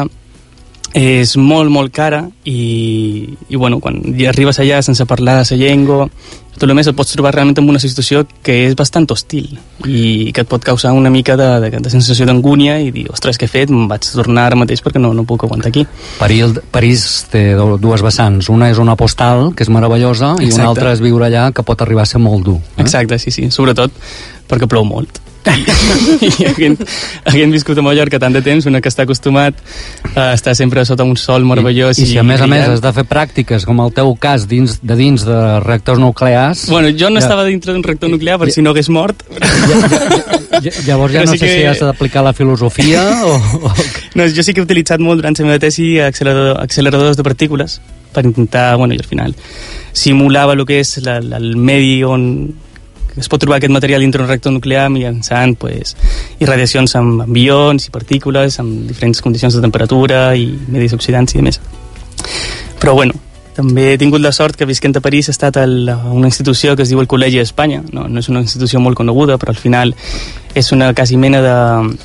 és molt, molt cara, i, i bueno, quan ja arribes allà sense parlar la llengua, tot el més et pots trobar realment en una situació que és bastant hostil i que et pot causar una mica de, de, de sensació d'angúnia i dir, ostres, què he fet? Em vaig tornar ara mateix perquè no, no puc aguantar aquí. París, París té dues vessants. Una és una postal, que és meravellosa, i Exacte. Una altra és viure allà, que pot arribar a ser molt dur. Eh? Exacte, sí, sí. Sobretot perquè plou molt. I havent, havent viscut a Mallorca tant de temps, un que està acostumat a estar sempre sota un sol meravellós. I, i si a més a més brillant. has de fer pràctiques, com el teu cas, dins de dins de reactors nuclears... Bueno, jo no ja, estava dintre d'un reactor nuclear, per ja, si no hagués mort. Ja, ja, ja, llavors ja Però no sí sé que... si has d'aplicar la filosofia o... o... No, jo sí que he utilitzat molt durant la meva tesi accelerador, acceleradors de partícules per intentar, bueno, i al final simulava el que és la, la, el medi on es pot trobar aquest material dintre un reactor nuclear mitjançant pues, irradiacions amb, amb ions i partícules, amb diferents condicions de temperatura i medis oxidants i demés. Però bueno, també he tingut la sort que visquent a París he estat a una institució que es diu el Col·legi d'Espanya. No, no és una institució molt coneguda, però al final és una quasi mena de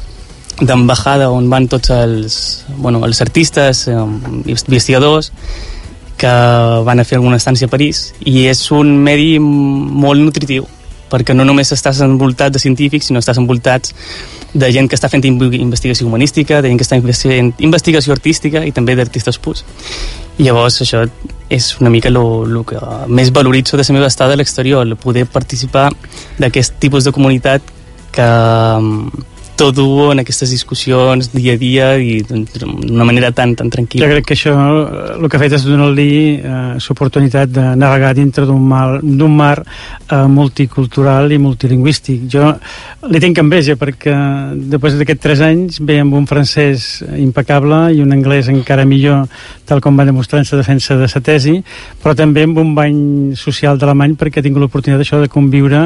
d'embajada on van tots els, bueno, els artistes, eh, investigadors que van a fer alguna estància a París, i és un medi molt nutritiu, perquè no només estàs envoltat de científics, sinó estàs envoltats de gent que està fent investigació humanística, de gent que està fent investigació artística i també d'artistes purs. I llavors això és una mica el que més valoritzo de la meva estada a l'exterior, poder participar d'aquest tipus de comunitat que tot dur en aquestes discussions dia a dia i d'una manera tan, tan tranquil·la. Jo crec que això el que ha fet és donar-li eh, l'oportunitat de navegar dintre d'un mar, d'un mar eh, multicultural i multilingüístic. Jo li tinc enveja perquè després d'aquests tres anys ve amb un francès impecable i un anglès encara millor, tal com va demostrar en la defensa de la tesi, però també amb un bany social d'alemany perquè he tingut l'oportunitat això de conviure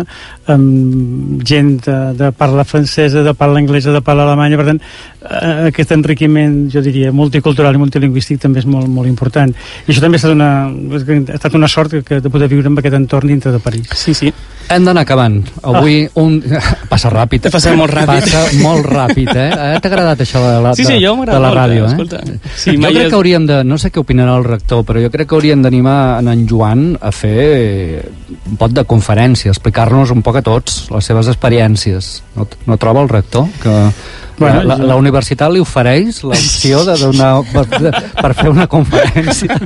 amb gent de, de parla francesa, de parla anglesa, de parla alemanya. Per tant, eh, aquest enriquiment, jo diria, multicultural i multilingüístic també és molt, molt important. I això també ha estat una, ha estat una sort que, de poder viure en aquest entorn dintre de París. Sí, sí. Hem d'anar acabant. Avui ah. un... Passa ràpid. Passa molt ràpid. Passa molt ràpid, eh? T'ha agradat això de la, sí, sí, jo de, de la ràdio, eh? Escolta. Sí, jo crec que hauríem de... No sé què opinarà el rector, però jo crec que hauríem d'animar en en Joan a fer un pot de conferència, explicar-nos un poc a tots les seves experiències. No, no troba el rector que... Bueno, la, jo... la universitat li ofereix l'opció de donar, per, per fer una conferència.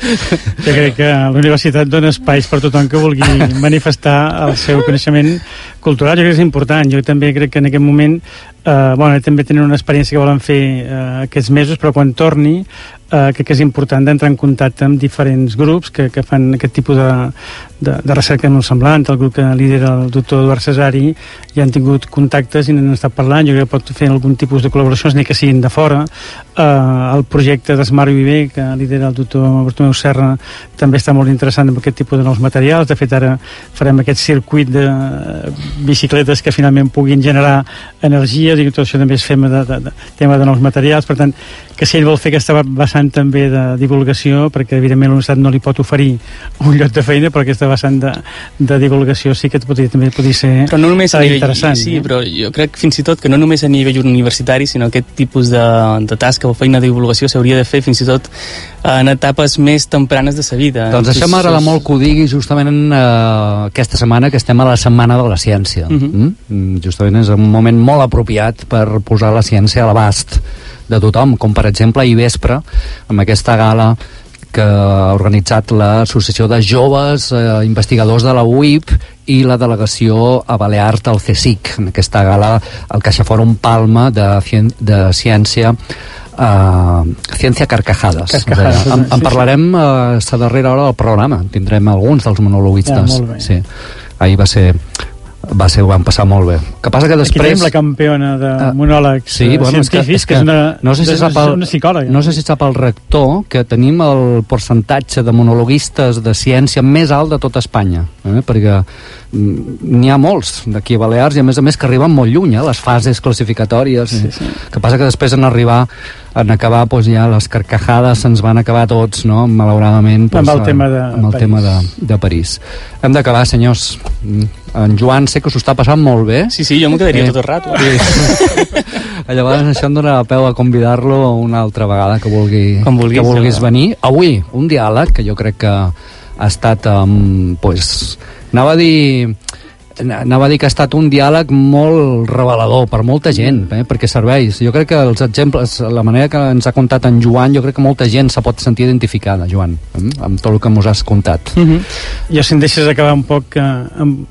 Jo crec que la universitat dona espais per tothom que vulgui manifestar el seu coneixement cultural. Jo crec que és important. Jo també crec que en aquest moment eh, bueno, també tenen una experiència que volen fer eh, aquests mesos, però quan torni eh, crec que és important d'entrar en contacte amb diferents grups que, que fan aquest tipus de, de, de recerca molt semblant. El grup que lidera el doctor Eduard Cesari ja han tingut contactes i n'han estat parlant. Jo crec que pot fer algun tipus de col·laboracions, ni que siguin de fora. Eh, el projecte d'Esmart Viver, que lidera el doctor Bartomeu Serra, també està molt interessant amb aquest tipus de nous materials. De fet, ara farem aquest circuit de bicicletes que finalment puguin generar energia, i tot això també és tema de, de, de, tema de nous materials. Per tant, que si ell vol fer aquesta vessant també de divulgació, perquè evidentment l'universitat no li pot oferir un lloc de feina, però aquesta vessant de, de divulgació sí que podria, també podria ser però no només a nivell, interessant. Sí, eh? però jo crec fins i tot que no només a nivell universitari, sinó aquest tipus de, de tasca o feina de divulgació s'hauria de fer fins i tot en etapes més tempranes de sa vida. Doncs això m'agrada molt que ho digui justament en, uh, aquesta setmana que estem a la Setmana de la Ciència. Uh-huh. mm? Justament és un moment molt apropiat per posar la ciència a l'abast de tothom, com per exemple ahir vespre amb aquesta gala que ha organitzat l'Associació de Joves eh, Investigadors de la U I P i la delegació a Balears del CSIC. En aquesta gala el CaixaForum Palma de, de ciència uh, Ciència Carcajadas. Carcajadas. En, en parlarem a uh, la darrera hora del programa. Tindrem alguns dels monologuistes. Ja, sí. Ahir va ser va ser, ho vam passar molt bé. Que passa que després... Aquí tenim la campiona de uh, monòlegs sí, bueno, científics, és que, que és una, no sé si sap el, una psicòloga. No sé si sap el rector que tenim el percentatge de monologuistes de ciència més alt de tota Espanya, eh? Perquè n'hi ha molts d'aquí a Balears i a més a més que arriben molt lluny, eh? Les fases classificatòries. Sí, sí. Que passa que després en arribar en acabar doncs, ja les carcajades se'ns van acabar tots, no? Malauradament doncs, amb el tema de, amb el París. tema de, de París. Hem d'acabar, senyors. En Joan sé que s'ho està passant molt bé. Sí, sí, jo m'ho quedaria eh, tot el rato. Sí. Llavors això em donarà peu a convidar-lo una altra vegada que, vulgui, vulguis, que vulguis ja. venir. Avui, un diàleg que jo crec que ha estat um, pues, anava a dir anava a dir que ha estat un diàleg molt revelador per molta gent, eh, perquè serveix. Jo crec que els exemples, la manera que ens ha contat en Joan, jo crec que molta gent se pot sentir identificada, Joan, eh, amb tot el que mos has contat. Uh-huh. Jo, si em deixes acabar un poc eh, amb,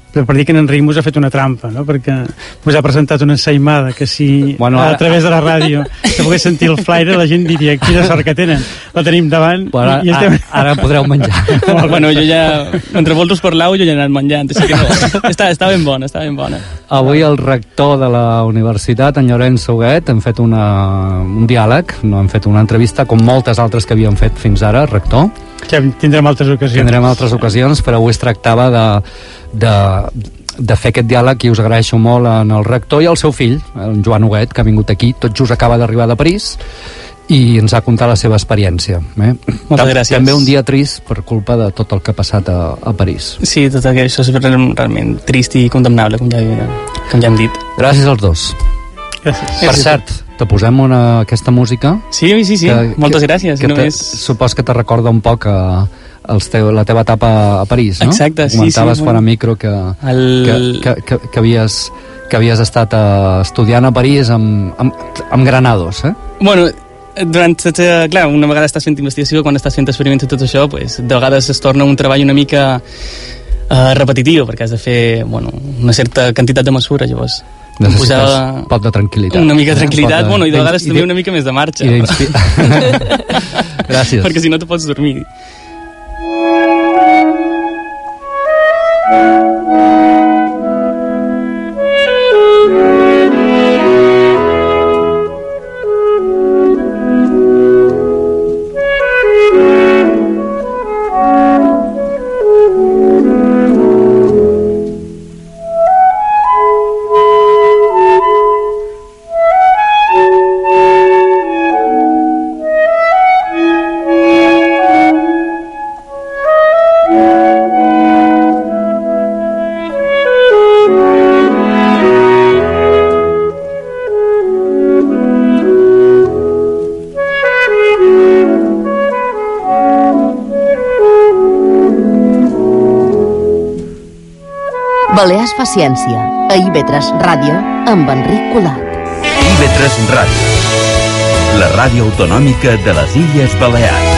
per dir que en Enric mos ha fet una trampa, no? Perquè mos ha presentat una ensaïmada que si bueno, ara... a través de la ràdio se pogués sentir el flaire, la gent diria quina sort que tenen. La tenim davant bueno, i estem... Ara, ara podreu menjar. Bueno, jo ja, entre vosaltres parlau, jo ja he anat menjant, així que no, està, està ben bona, està ben bona. Avui el rector de la universitat, en Llorenç Huguet, hem fet una, un diàleg, no hem fet una entrevista com moltes altres que havíem fet fins ara, rector. Que tindrem altres ocasions. Tindrem altres ocasions, però avui es tractava de, de, de fer aquest diàleg i us agraeixo molt en el rector i al seu fill, en Joan Huguet, que ha vingut aquí, tot just acaba d'arribar de París i ens ha contat la seva experiència. Eh? Moltes gràcies. També un dia trist per culpa de tot el que ha passat a, a París. Sí, tot això és realment trist i condemnable, com ja, com ja hem dit. Gràcies als dos. Gràcies. Per cert, te posem una, aquesta música. Sí, sí, sí, que, moltes que, gràcies. Que només... Supos que te recorda un poc a, els teu, la teva etapa a París, no? Exacte, sí, comentaves sí. fora bueno, micro que, el... que, que, que, que, havies, que havies estat uh, estudiant a París amb, amb, amb Granados, eh? Bueno, durant, clar, una vegada estàs fent investigació, quan estàs fent experiments i tot això, pues, de vegades es torna un treball una mica uh, repetitiu, perquè has de fer bueno, una certa quantitat de mesura, llavors necessites un poc de tranquil·litat. Una mica de tranquil·litat, de... bueno, i de vegades I també una mica més de marxa. I Gràcies. Perquè si no te pots dormir. Balears fa ciència, a I V tres Ràdio, amb Enric Colat. I V tres Ràdio, la ràdio autonòmica de les Illes Balears.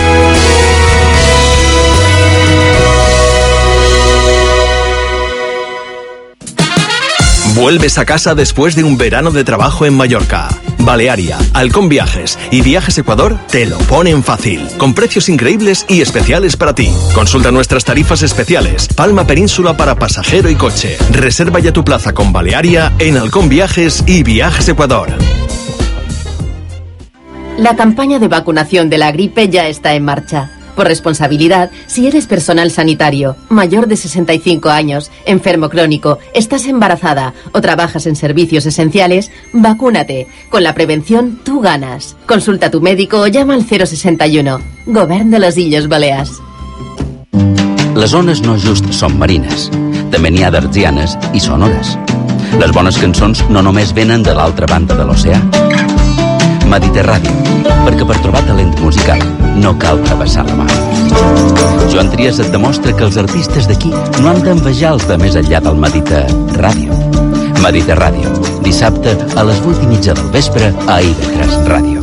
Vuelves a casa después de un verano de trabajo en Mallorca. Balearia, Halcón Viajes y Viajes Ecuador te lo ponen fácil, con precios increíbles y especiales para ti. Consulta nuestras tarifas especiales. Palma Península para pasajero y coche. Reserva ya tu plaza con Balearia en Halcón Viajes y Viajes Ecuador. La campaña de vacunación de la gripe ya está en marcha. Por responsabilidad, si eres personal sanitario, mayor de sesenta y cinco años, enfermo crónico, estás embarazada o trabajas en servicios esenciales, vacúnate. Con la prevención, tú ganas. Consulta a tu médico o llama al cero seixanta i u. Govern de les Illes Balears. Les ones no just són marines. També n'hi ha d'artsianes i sonores. Les bones cançons no només venen de l'altra banda de l'oceà. Mediterràdio, perquè per trobar talent musical no cal travessar la mar. Joan Trias et demostra que els artistes d'aquí no han d'envejar els de més enllà del Mediterràdio. Mediterràdio, dissabte a les vuit i mitja del vespre a I V tres Ràdio.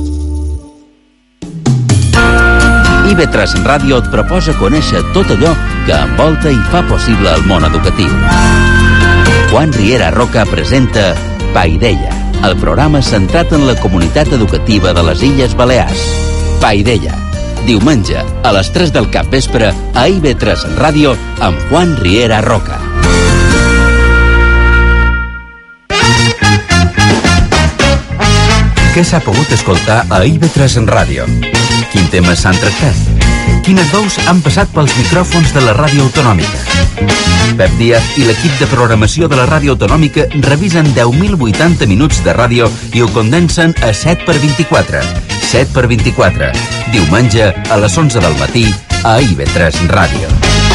I V tres Ràdio et proposa conèixer tot allò que envolta i fa possible el món educatiu. Juan Riera Roca presenta Paideia, el programa centrat en la comunitat educativa de les Illes Balears. Paideia, diumenge a les tres del capvespre a I V tres Ràdio amb Juan Riera Roca. Què s'ha pogut escoltar a I V tres Ràdio? Quins temes s'han tractat? Quines veus han passat pels micròfons de la ràdio autonòmica? Pep Díaz i l'equip de programació de la ràdio autonòmica revisen deu mil vuitanta minuts de ràdio i ho condensen a set per vint-i-quatre. set per vint-i-quatre. Diumenge a les onze del matí a I V tres Ràdio.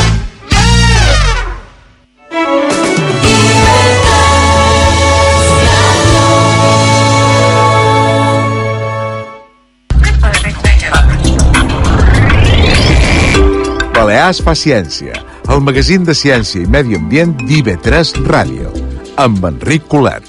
Balears fa ciència, el magazín de ciència i medi ambient d'I V tres Ràdio, amb Enric Colat.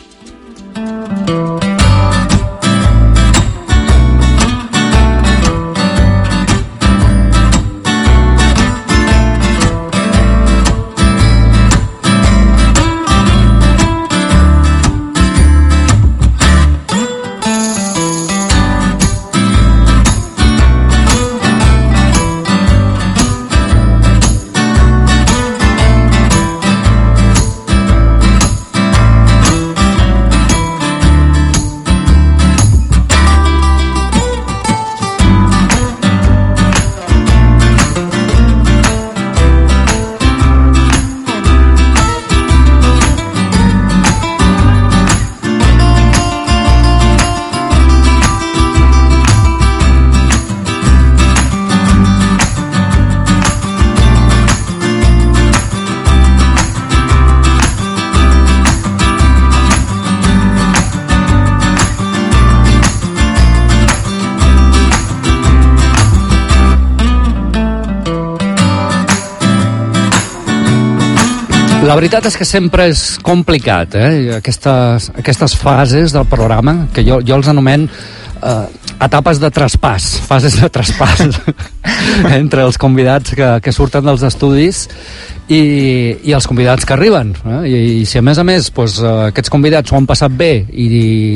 La veritat és que sempre és complicat, eh? Aquestes, aquestes fases del programa, que jo, jo els anomen eh, etapes de traspàs, fases de traspàs entre els convidats que, que surten dels estudis i, i els convidats que arriben, eh? I, i si a més a més pues, eh, aquests convidats ho han passat bé i,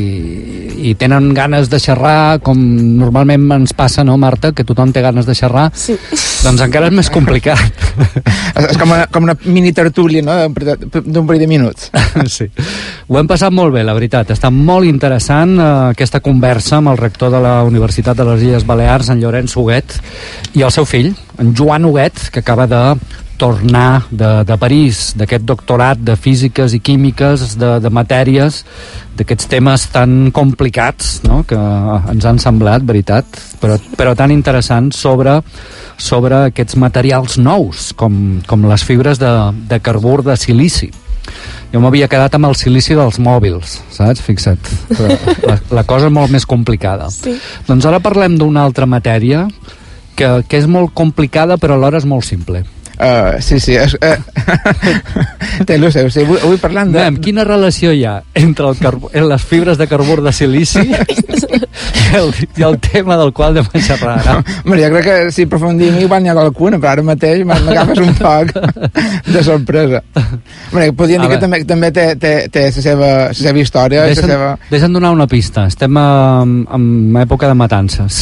i tenen ganes de xerrar, com normalment ens passa, no, Marta, que tothom té ganes de xerrar, sí. Doncs encara és més complicat. És com una, com una mini tertúlia, no?, d'un parell de minuts. Sí. Ho hem passat molt bé, la veritat. Està molt interessant eh, aquesta conversa amb el rector de la Universitat de les Illes Balears, en Llorenç Huguet, i el seu fill, en Joan Huguet, que acaba de tornar de, de París, d'aquest doctorat de físiques i químiques, de, de matèries, d'aquests temes tan complicats, no?, que ens han semblat, veritat, però, però tan interessants sobre, sobre aquests materials nous, com, com les fibres de, de carbur de silici. Jo m'havia quedat amb el silici dels mòbils, saps? Fixa't. Però la, la cosa és molt més complicada. Sí. Doncs ara parlem d'una altra matèria que, que és molt complicada però alhora és molt simple. Uh, sí, sí, és, uh, té lo seu, sí, avui, avui parlant de... Mem, quina relació hi ha entre el carb... les fibres de carbur de silici i el, i el tema del qual de xerrar ara? Home, jo crec que si aprofundim igual n'hi ha qualcuna, però ara mateix m'agafes un poc de sorpresa. Home, podríem dir que també, també té, té, té la seva, la seva història. Deixa'm, seva... deixa'm donar una pista. Estem en, en època de matances.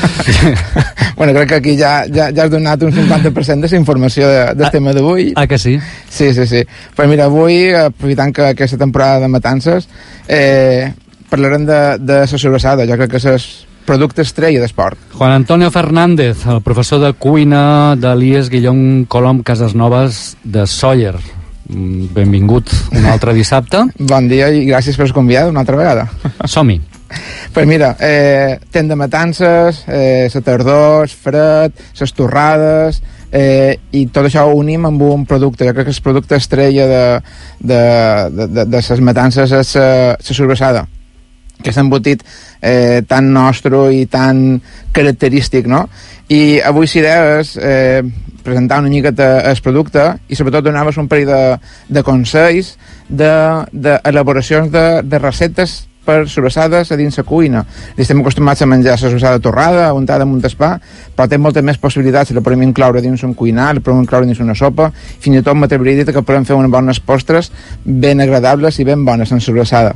Bueno, crec que aquí ja, ja, ja has donat un cinquanta per cent de la informació de, del ah, tema d'avui. Ah, que sí? Sí, sí, sí. Però mira, avui, aprofitant que aquesta temporada de matances, eh, parlarem de, de la sobrassada. Jo crec que és producte estrella d'esport. Juan Antonio Fernández, el professor de cuina de l'I E S Guillaume Colom Casasnoves de Sóller. Benvingut un altre dissabte. Bon dia i gràcies per convidar una altra vegada. Som-hi. Pues mira, eh, temps de matances, eh, la tardor, el fred, les torrades, eh, i tot això ho unim amb un producte. Jo crec que el producte estrella de, de, de, de, de les matances és la sobrassada, que és embotit eh, tan nostre i tan característic, no? I avui la idea és eh, presentar una miqueta el producte i sobretot donar-vos un parell de, de consells d'elaboracions de, de, de receptes per sobrassades a dins la cuina. Estem acostumats a menjar la sobrassada torrada, untada amb un tespà, però té moltes més possibilitats. La podem incloure dins un cuinar, la podem incloure dins una sopa, fins i tot m'atreviria a dir que podem fer unes bones postres ben agradables i ben bones en sobrassada.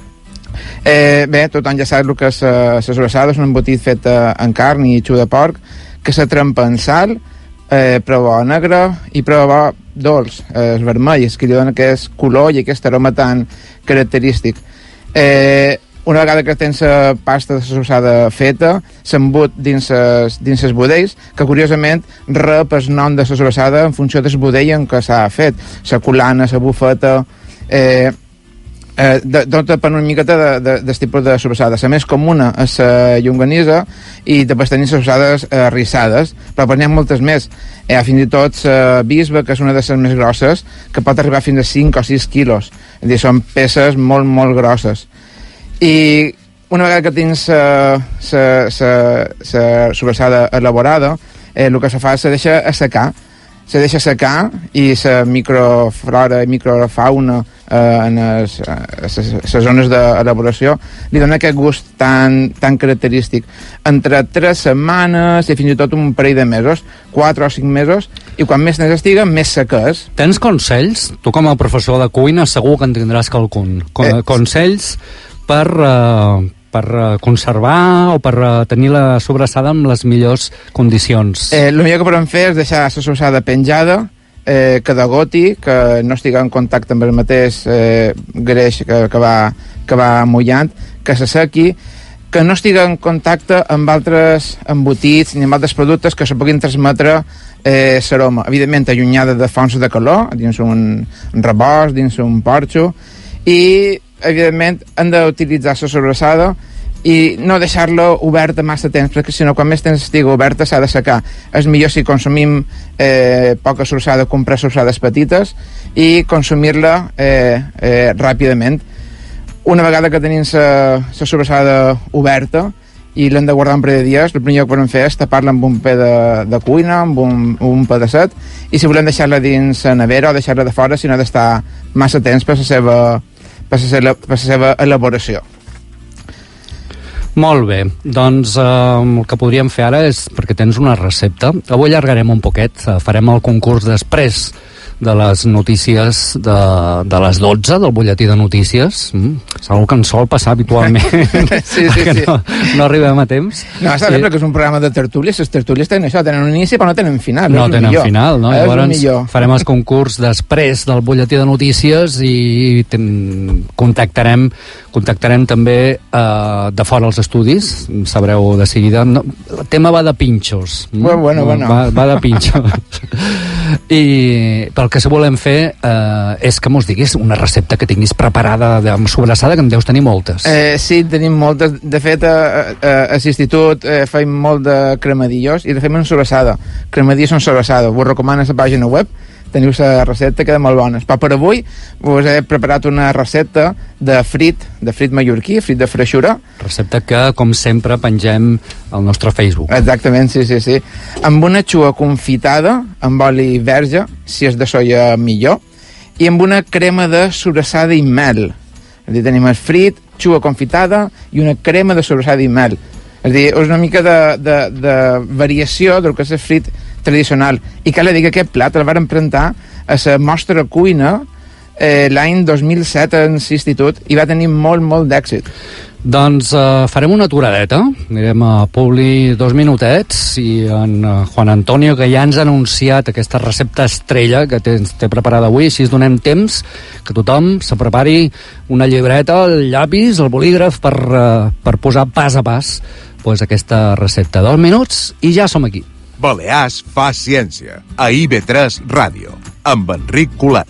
Eh, bé, tothom ja sap el que és la sobrassada, és un embotit fet en carn i xu de porc, que se trempa en sal, eh, prova negre i prova dolç, eh, vermell, que li dona aquest color i aquest aroma tan característic. Eh, una vegada que tens la pasta de sobrassada feta, s'embut dins els dins budells, que curiosament rep el nom de la sobrassada en funció del budell en què s'ha fet, la culana, la bufeta, eh, eh, de, tot per una miqueta de, de, de tipus de sobrassada. La més comuna és la llonganissa i després tenim sobrassades eh, rissades, però n'hi ha moltes més. Eh, fins i tot la bisbe, que és una de les més grosses, que pot arribar fins a cinc o sis quilos. És dir, són peces molt, molt grosses. I una vegada que tens la sobrassada elaborada, eh, el que se fa se deixa assecar. Se deixa assecar i la microflora i microfauna eh, en les zones d'elaboració li dona aquest gust tan, tan característic. Entre tres setmanes i fins i tot un parell de mesos, quatre o cinc mesos, i quan més n'és estiga, més seca és. Tens consells? Tu com a professor de cuina segur que en tindràs qualcun. Con eh. Consells per... Uh... per conservar o per tenir la sobrassada amb les millors condicions? Eh, el millor que podem fer és deixar la sobrassada penjada, eh, que degoti, que no estigui en contacte amb el mateix eh, greix que, que, va, que va mullant, que s'assequi, que no estigui en contacte amb altres embotits ni amb altres productes que se puguin transmetre eh, l'aroma. Evidentment, allunyada de fonts de calor, dins un, un rebost, dins un porxo, i evidentment hem d'utilitzar la sobrassada i no deixar-la oberta massa temps, perquè si no, quan més temps estigui oberta s'ha de secar. És millor si consumim eh, poca sobrassada, comprar sobrassades petites i consumir-la eh, eh, ràpidament. Una vegada que tenim la sobrassada oberta i l'hem de guardar un parell de dies. El primer que podem fer és tapar-la amb un pe de, de cuina, amb un, un pedacet, i si volem deixar-la dins la nevera o deixar-la de fora, si no ha d'estar massa temps per la seva, per la seva, per la seva elaboració. Molt bé, doncs eh, el que podríem fer ara és, perquè tens una recepta, avui allargarem un poquet, eh, farem el concurs després de les notícies de, de les dotze, del butlletí de notícies. Mm, és una que ens sol passar habitualment. Sí, sí, sí. No, no arribem a temps. No, està bé, perquè és un programa de tertúlies. Les tertúlies tenen això, tenen un inici però no tenen final. No tenen millor. final, no? És Llavors farem el concurs després del butlletí de notícies i ten, contactarem contactarem també eh, de fora els estudis, sabreu de seguida. No, el tema va de pinxos. Bueno, bueno, bueno. Va, va de pinxos. I pel que se volem fer eh, és que mos diguis una recepta que tinguis preparada de, amb sobrassada, que en deus tenir moltes. Eh, sí, tenim moltes. De fet, a, a, a l'institut eh, feim molt de cremadillos i de fem una sobrassada. Cremadillos amb sobrassada. Vos recomano la pàgina web, teniu la recepta, queda molt bona. Però per avui us he preparat una recepta de frit, de frit mallorquí, frit de freixura. Recepta que, com sempre, pengem al nostre Facebook. Exactament, sí, sí, sí. Amb una xua confitada, amb oli verge, si és de soia millor, i amb una crema de sobrassada i mel. És a dir, tenim el frit, xua confitada i una crema de sobrassada i mel. És a dir, és una mica de, de, de variació del que és el frit tradicional. I cal dir que aquest plat el varen presentar a la mostra cuina eh, l'any dos mil set en l'institut i va tenir molt, molt d'èxit. Doncs eh, farem una aturadeta, anirem a Publi dos minutets i en eh, Juan Antonio, que ja ens ha anunciat aquesta recepta estrella que té, té preparada avui, així donem temps que tothom se prepari una llibreta, el llapis, el bolígraf per, eh, per posar pas a pas pues, aquesta recepta. Dos minuts i ja som aquí. Balears fa ciència, a I B tres Ràdio, amb Enric Colat.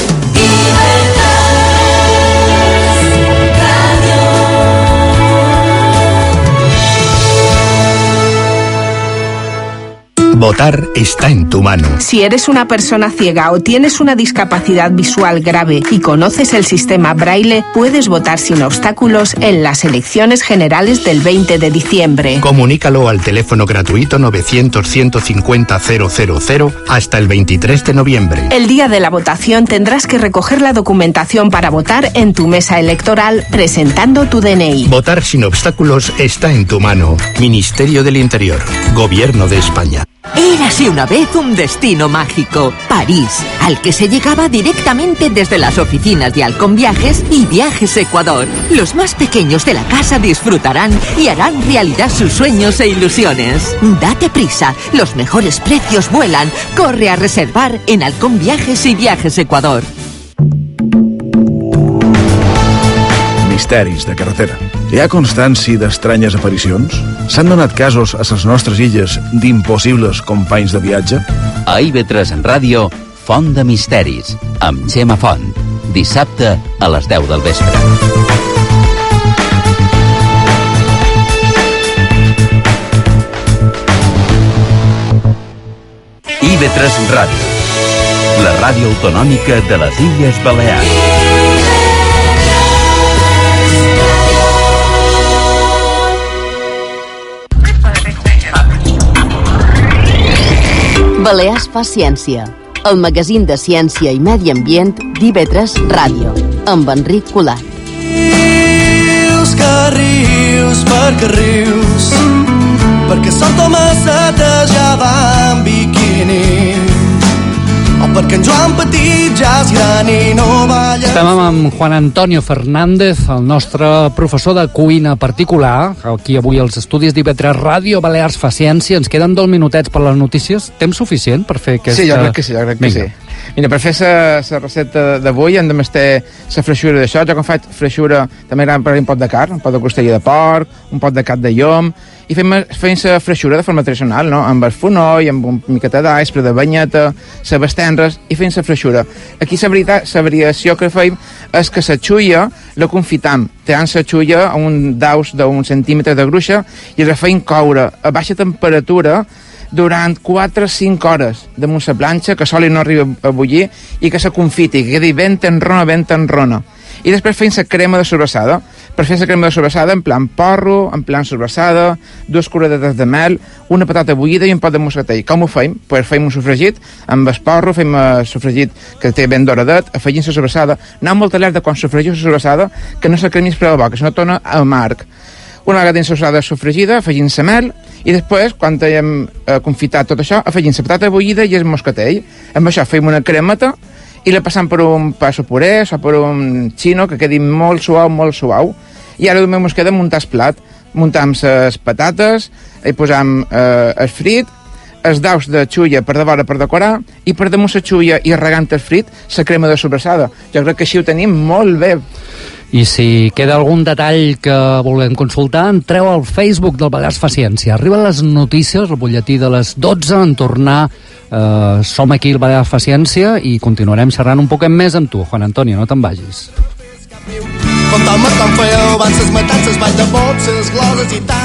Votar está en tu mano. Si eres una persona ciega o tienes una discapacidad visual grave y conoces el sistema Braille, puedes votar sin obstáculos en las elecciones generales del veinte de diciembre. Comunícalo al teléfono gratuito novecientos, ciento cincuenta, cero cero cero hasta el veintitrés de noviembre. El día de la votación tendrás que recoger la documentación para votar en tu mesa electoral presentando tu D N I. Votar sin obstáculos está en tu mano. Ministerio del Interior. Gobierno de España. Érase una vez un destino mágico, París, al que se llegaba directamente desde las oficinas de Halcón Viajes y Viajes Ecuador. Los más pequeños de la casa disfrutarán y harán realidad sus sueños e ilusiones. Date prisa, los mejores precios vuelan. Corre a reservar en Halcón Viajes y Viajes Ecuador. Misteris de carretera. Hi ha constància d'estranyes aparicions? S'han donat casos a les nostres illes d'impossibles companys de viatge? A I B tres en ràdio, Font de Misteris, amb Xema Font. Dissabte a les deu del vespre. I B tres Ràdio, la ràdio autonòmica de les Illes Balears. Balears fa ciència, el magazín de ciència i medi ambient d'I B tres Ràdio, amb Enric Colat. Rius que rius perquè rius, perquè sort o massetejava en biquini, o perquè en Joan Petit ja és gran i no balla. Estem amb Juan Antonio Fernández, el nostre professor de cuina particular, aquí avui als estudis d'I B tres Ràdio. Balears fa ciència. Ens queden dos minutets per les notícies. Temps suficient per fer aquesta... Sí, jo crec que sí, jo crec que Vinga. sí. Mira, per fer la recepta d'avui hem de mestir la freixura d'això. Jo quan faig freixura també m'agrada un pot de carn, un pot de costella de porc, un pot de cap de llom, i fem, fem la freixura de forma tradicional, no? Amb el fonoll, amb un miqueta d'aspre, de banyeta, cebes tendres, i fem la freixura. Aquí la veritat, la variació que fem és que la xulla la confitam, tirant la xulla a un daus d'un centímetre de gruixa i la fem coure a baixa temperatura durant quatre a cinc hores damunt la planxa, que sol no arriba a bullir, i que se confiti, que quedi ben tenrona, ben tenrona. i després feim la crema de sobrassada. Per fer la crema de sobrassada en plan porro, en plan sobrassada, dues curadades de mel, una patata bullida i un pot de moscatell. Com ho feim? Pues feim un sofregit amb el porro, feim el sofregit que té ben doradet, afegim la sobrassada, anar molt alerta quan sofregiu la sobrassada, que no se cremis per la boca, si no torna amarg. Una vegada dins la sobrassada sofregida, afegim la mel, i després, quan hem eh, confitat tot això, afegim la patata bullida i el moscatell. Amb això feim una cremeta i la passam per un passo puré o per un xino que quedi molt suau, molt suau. I ara només ens queda muntar el plat. Muntam les patates, hi posam eh, el frit, els daus de xulla per de vora per decorar, i per damunt la xulla i regant el frit, la crema de sobrassada. Jo crec que així ho tenim molt bé. I si queda algun detall que volem consultar, entreu al Facebook del Balears fa Ciència. Arriben les notícies, el butlletí de les dotze, en tornar. Eh, som aquí al Balears fa Ciència i continuarem xerrant un poquet més amb tu, Juan Antonio, no te'n vagis. Contau-me com feu, van ses matances, ball de bots, ses gloses i tant.